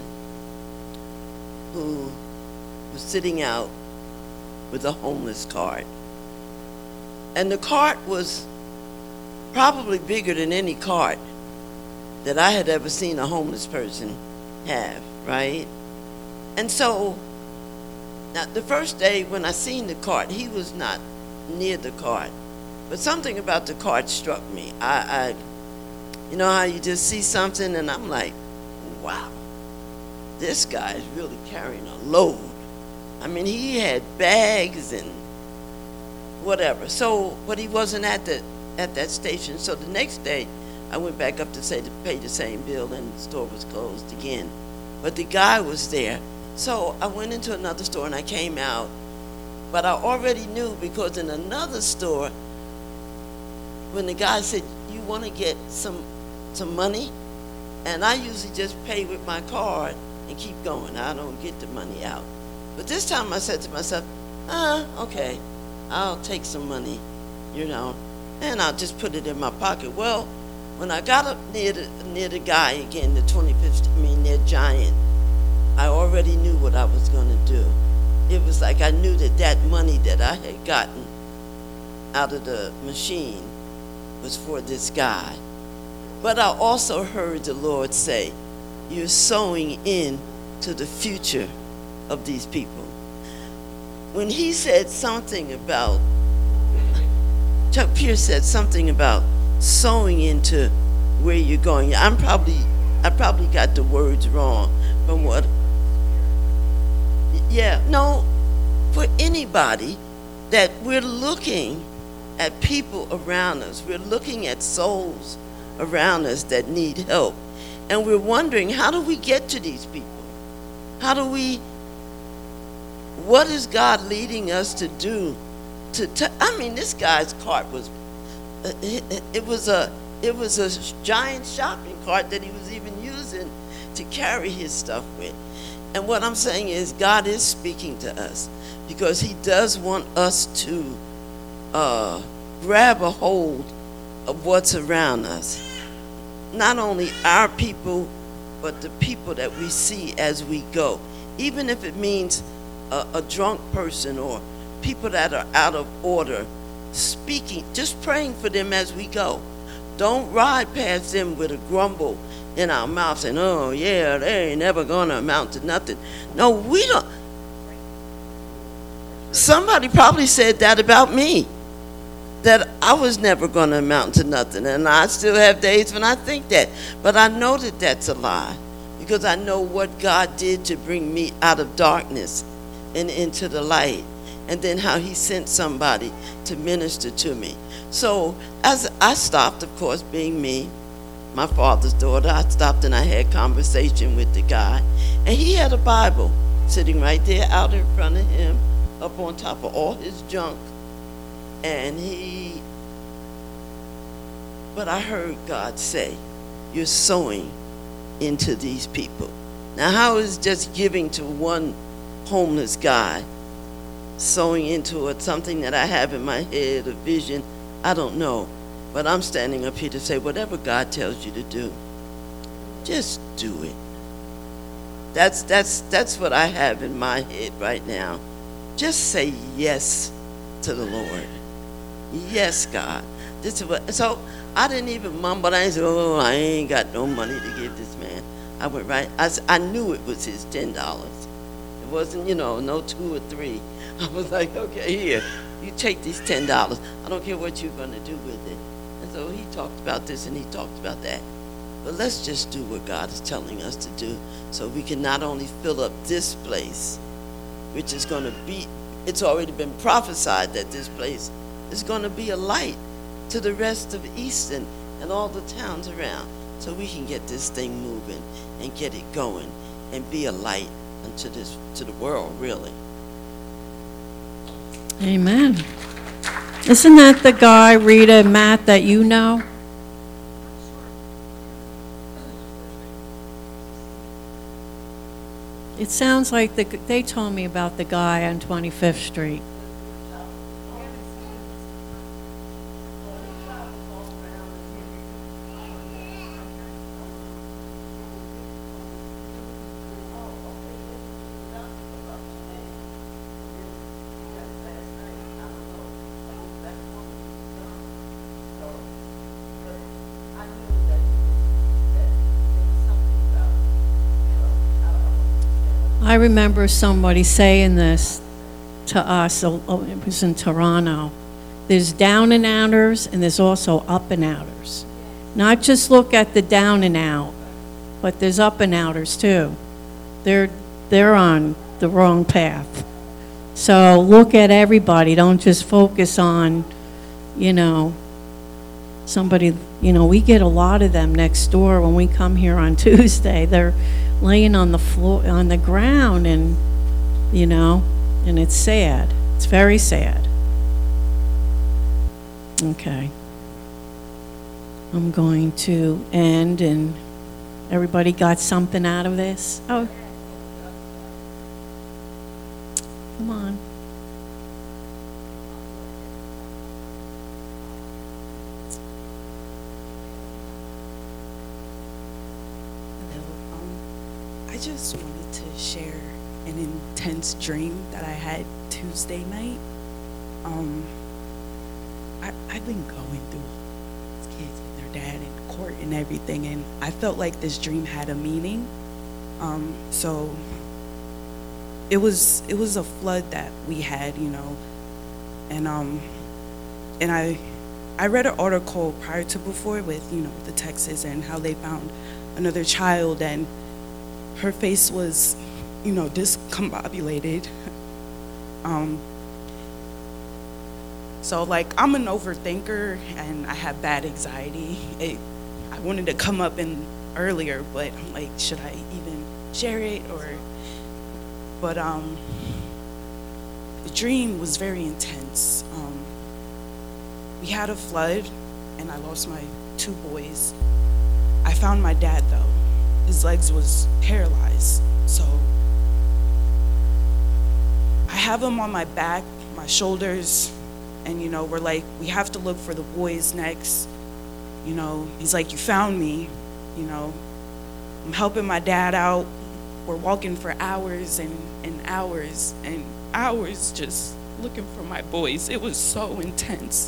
who was sitting out with a homeless cart. And the cart was probably bigger than any cart that I had ever seen a homeless person have, right? And so, now the first day when I seen the cart, he was not near the cart, but something about the cart struck me. You know how you just see something and I'm like, wow, this guy is really carrying a load. I mean, he had bags and whatever. So, but he wasn't at that station. So the next day, I went back up to pay the same bill, and the store was closed again. But the guy was there. So I went into another store and I came out. But I already knew, because in another store, when the guy said, "You want to get some money?" And I usually just pay with my card and keep going. I don't get the money out. But this time I said to myself, okay, I'll take some money, and I'll just put it in my pocket. Well, when I got up near the guy again, the 25th, near Giant, I already knew what I was going to do. It was like I knew that money that I had gotten out of the machine was for this guy. But I also heard the Lord say, you're sowing in to the future of these people. When he said something about, Chuck Pierce said something about sowing into where you're going. I probably got the words wrong from what, for anybody, that we're looking at people around us. We're looking at souls around us that need help. And we're wondering, how do we get to these people? What is God leading us to do I mean, this guy's cart was, it was a giant shopping cart that he was even using to carry his stuff with. And what I'm saying is God is speaking to us because he does want us to grab a hold of what's around us. Not only our people, but the people that we see as we go. Even if it means a drunk person or people that are out of order, speaking, just praying for them as we go. Don't ride past them with a grumble in our mouth saying, oh yeah, they ain't never gonna amount to nothing. No, we don't. Somebody probably said that about me, that I was never gonna amount to nothing, and I still have days when I think that. But I know that that's a lie, because I know what God did to bring me out of darkness and into the light, and then how he sent somebody to minister to me. So as I stopped, of course, being me, my father's daughter, I stopped and I had conversation with the guy, and he had a Bible sitting right there out in front of him, up on top of all his junk. And but I heard God say, you're sowing into these people. Now, how is just giving to one homeless guy, sowing into it, something that I have in my head, a vision? I don't know. But I'm standing up here to say, whatever God tells you to do, just do it. That's what I have in my head right now. Just say yes to the Lord. Yes, God. This is what. So I didn't even mumble. I didn't say, oh, I ain't got no money to give this man. I went right. I knew it was his $10. It wasn't, no 2 or 3. I was like, okay, here, you take these $10. I don't care what you're going to do with it. And so he talked about this and he talked about that. But let's just do what God is telling us to do, so we can not only fill up this place, which is going to be, it's already been prophesied that this place is going to be a light to the rest of Easton and all the towns around, so we can get this thing moving and get it going and be a light unto to the world, really. Amen. Isn't that the guy, Rita and Matt, that you know? It sounds like they told me about the guy on 25th Street. I remember somebody saying this to us, it was in Toronto. There's down and outers and there's also up and outers. Not just look at the down and out, but there's up and outers too. They're on the wrong path. So look at everybody, don't just focus on, somebody, we get a lot of them next door when we come here on Tuesday. They're laying on the floor, on the ground, and and it's sad. It's very sad. Okay. I'm going to end, and everybody got something out of this? Oh. Come on. I just wanted to share an intense dream that I had Tuesday night. I've been going through kids with their dad in court and everything, and I felt like this dream had a meaning. So it was a flood that we had, and I read an article prior to before with the Texas and how they found another child, and her face was, discombobulated. So I'm an overthinker and I have bad anxiety. I wanted to come up in earlier, but I'm like, should I even share it but the dream was very intense. we had a flood, and I lost my 2 boys. I found my dad, though. His legs was paralyzed, so I have him on my back, my shoulders, and, you know, we're like, we have to look for the boys next. You know, he's like, you found me, you know. I'm helping my dad out. We're walking for hours and hours and hours just looking for my boys. It was so intense.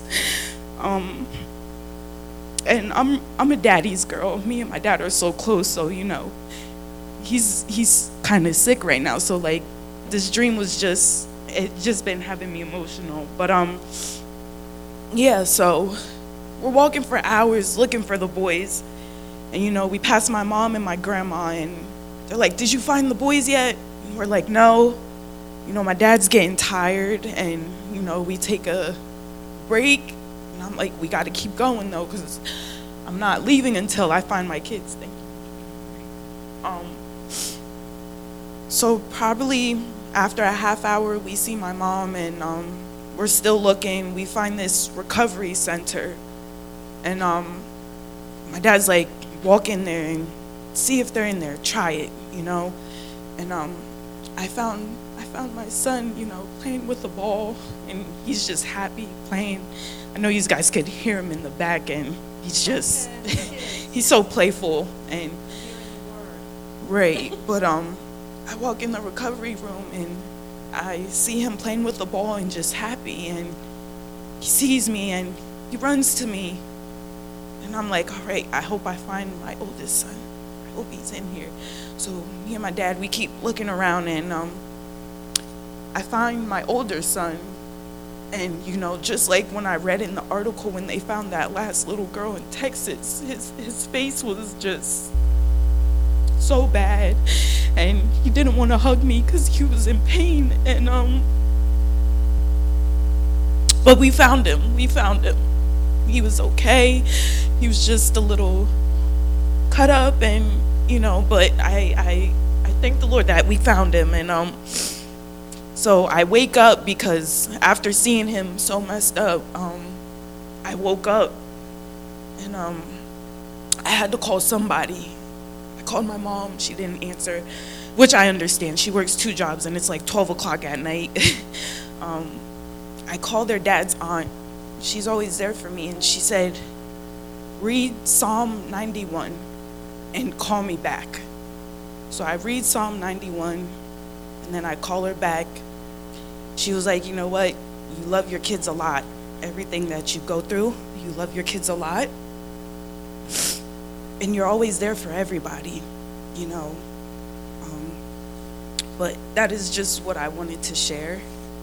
And I'm a daddy's girl. Me and my dad are so close, so, you know, he's kind of sick right now. So, like, this dream was just been having me emotional. But, yeah, so we're walking for hours looking for the boys. And, you know, we pass my mom and my grandma, and they're like, did you find the boys yet? And we're like, no. You know, my dad's getting tired, and, you know, we take a break. And I'm like, we got to keep going, though, because I'm not leaving until I find my kids. Thank you. So probably after a half hour, we see my mom, and we're still looking. We find this recovery center, and my dad's like, walk in there and see if they're in there. Try it, you know. And I found my son, you know, playing with the ball, and he's just happy playing. I know you guys could hear him in the back, and he's just he's so playful and right. But I walk in the recovery room, and I see him playing with the ball and just happy, and he sees me and he runs to me, and I'm like, all right, I hope I find my oldest son. I hope he's in here. So me and my dad, we keep looking around, and I find my older son. And, you know, just like when I read in the article when they found that last little girl in Texas, his face was just so bad, and he didn't want to hug me because he was in pain. And but we found him. He was okay. He was just a little cut up, and, you know, but I thank the Lord that we found him. And so I wake up because after seeing him so messed up, I woke up, and I had to call somebody. I called my mom. She didn't answer, which I understand. She works 2 jobs, and it's like 12 o'clock at night. I called their dad's aunt. She's always there for me, and she said, read Psalm 91 and call me back. So I read Psalm 91, and then I call her back. She was like, you know what? You love your kids a lot. Everything that you go through, you love your kids a lot. And you're always there for everybody, you know. But that is just what I wanted to share.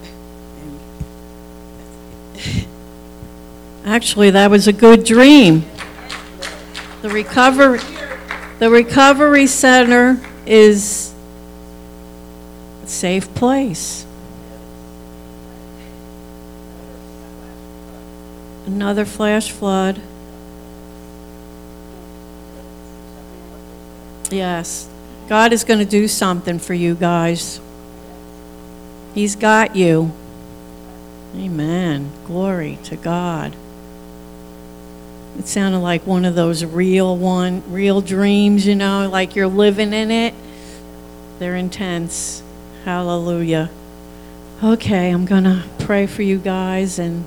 And Actually, that was a good dream. The recovery center is a safe place. Another flash flood. Yes. God is going to do something for you guys. He's got you. Amen. Glory to God. It sounded like one of those real dreams, you know, like you're living in it. They're intense. Hallelujah. Okay, I'm going to pray for you guys, and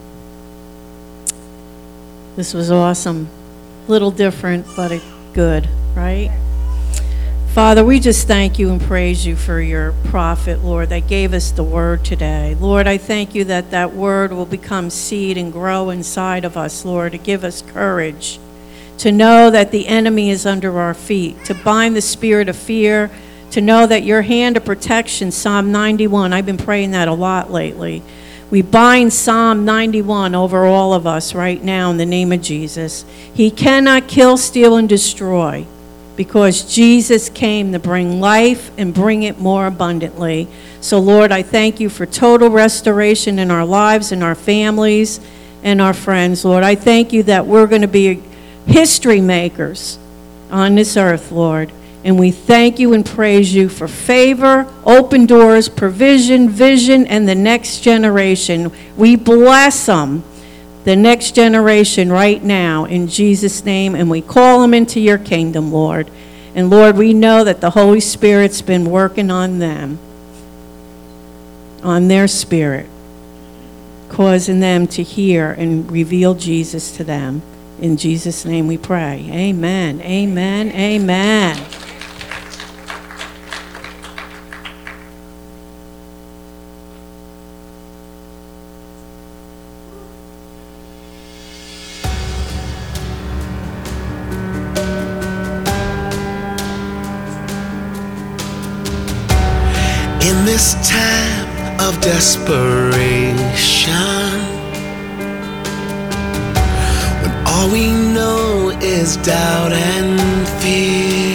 this was awesome. Little different, but good, right? Father, we just thank you and praise you for your prophet, Lord, that gave us the word today. Lord, I thank you that that word will become seed and grow inside of us, Lord, to give us courage, to know that the enemy is under our feet, to bind the spirit of fear, to know that your hand of protection, Psalm 91, I've been praying that a lot lately. We bind Psalm 91 over all of us right now in the name of Jesus. He cannot kill, steal, and destroy, because Jesus came to bring life and bring it more abundantly. So, Lord, I thank you for total restoration in our lives and our families and our friends. Lord, I thank you that we're going to be history makers on this earth, Lord. And we thank you and praise you for favor, open doors, provision, vision, and the next generation. We bless them the next generation right now in Jesus' name, and we call them into your kingdom, Lord. And Lord, we know that the Holy Spirit's been working on them, on their spirit, causing them to hear and reveal Jesus to them. In Jesus' name we pray. Amen, amen, amen. In this time of desperation, when all we know is doubt and fear,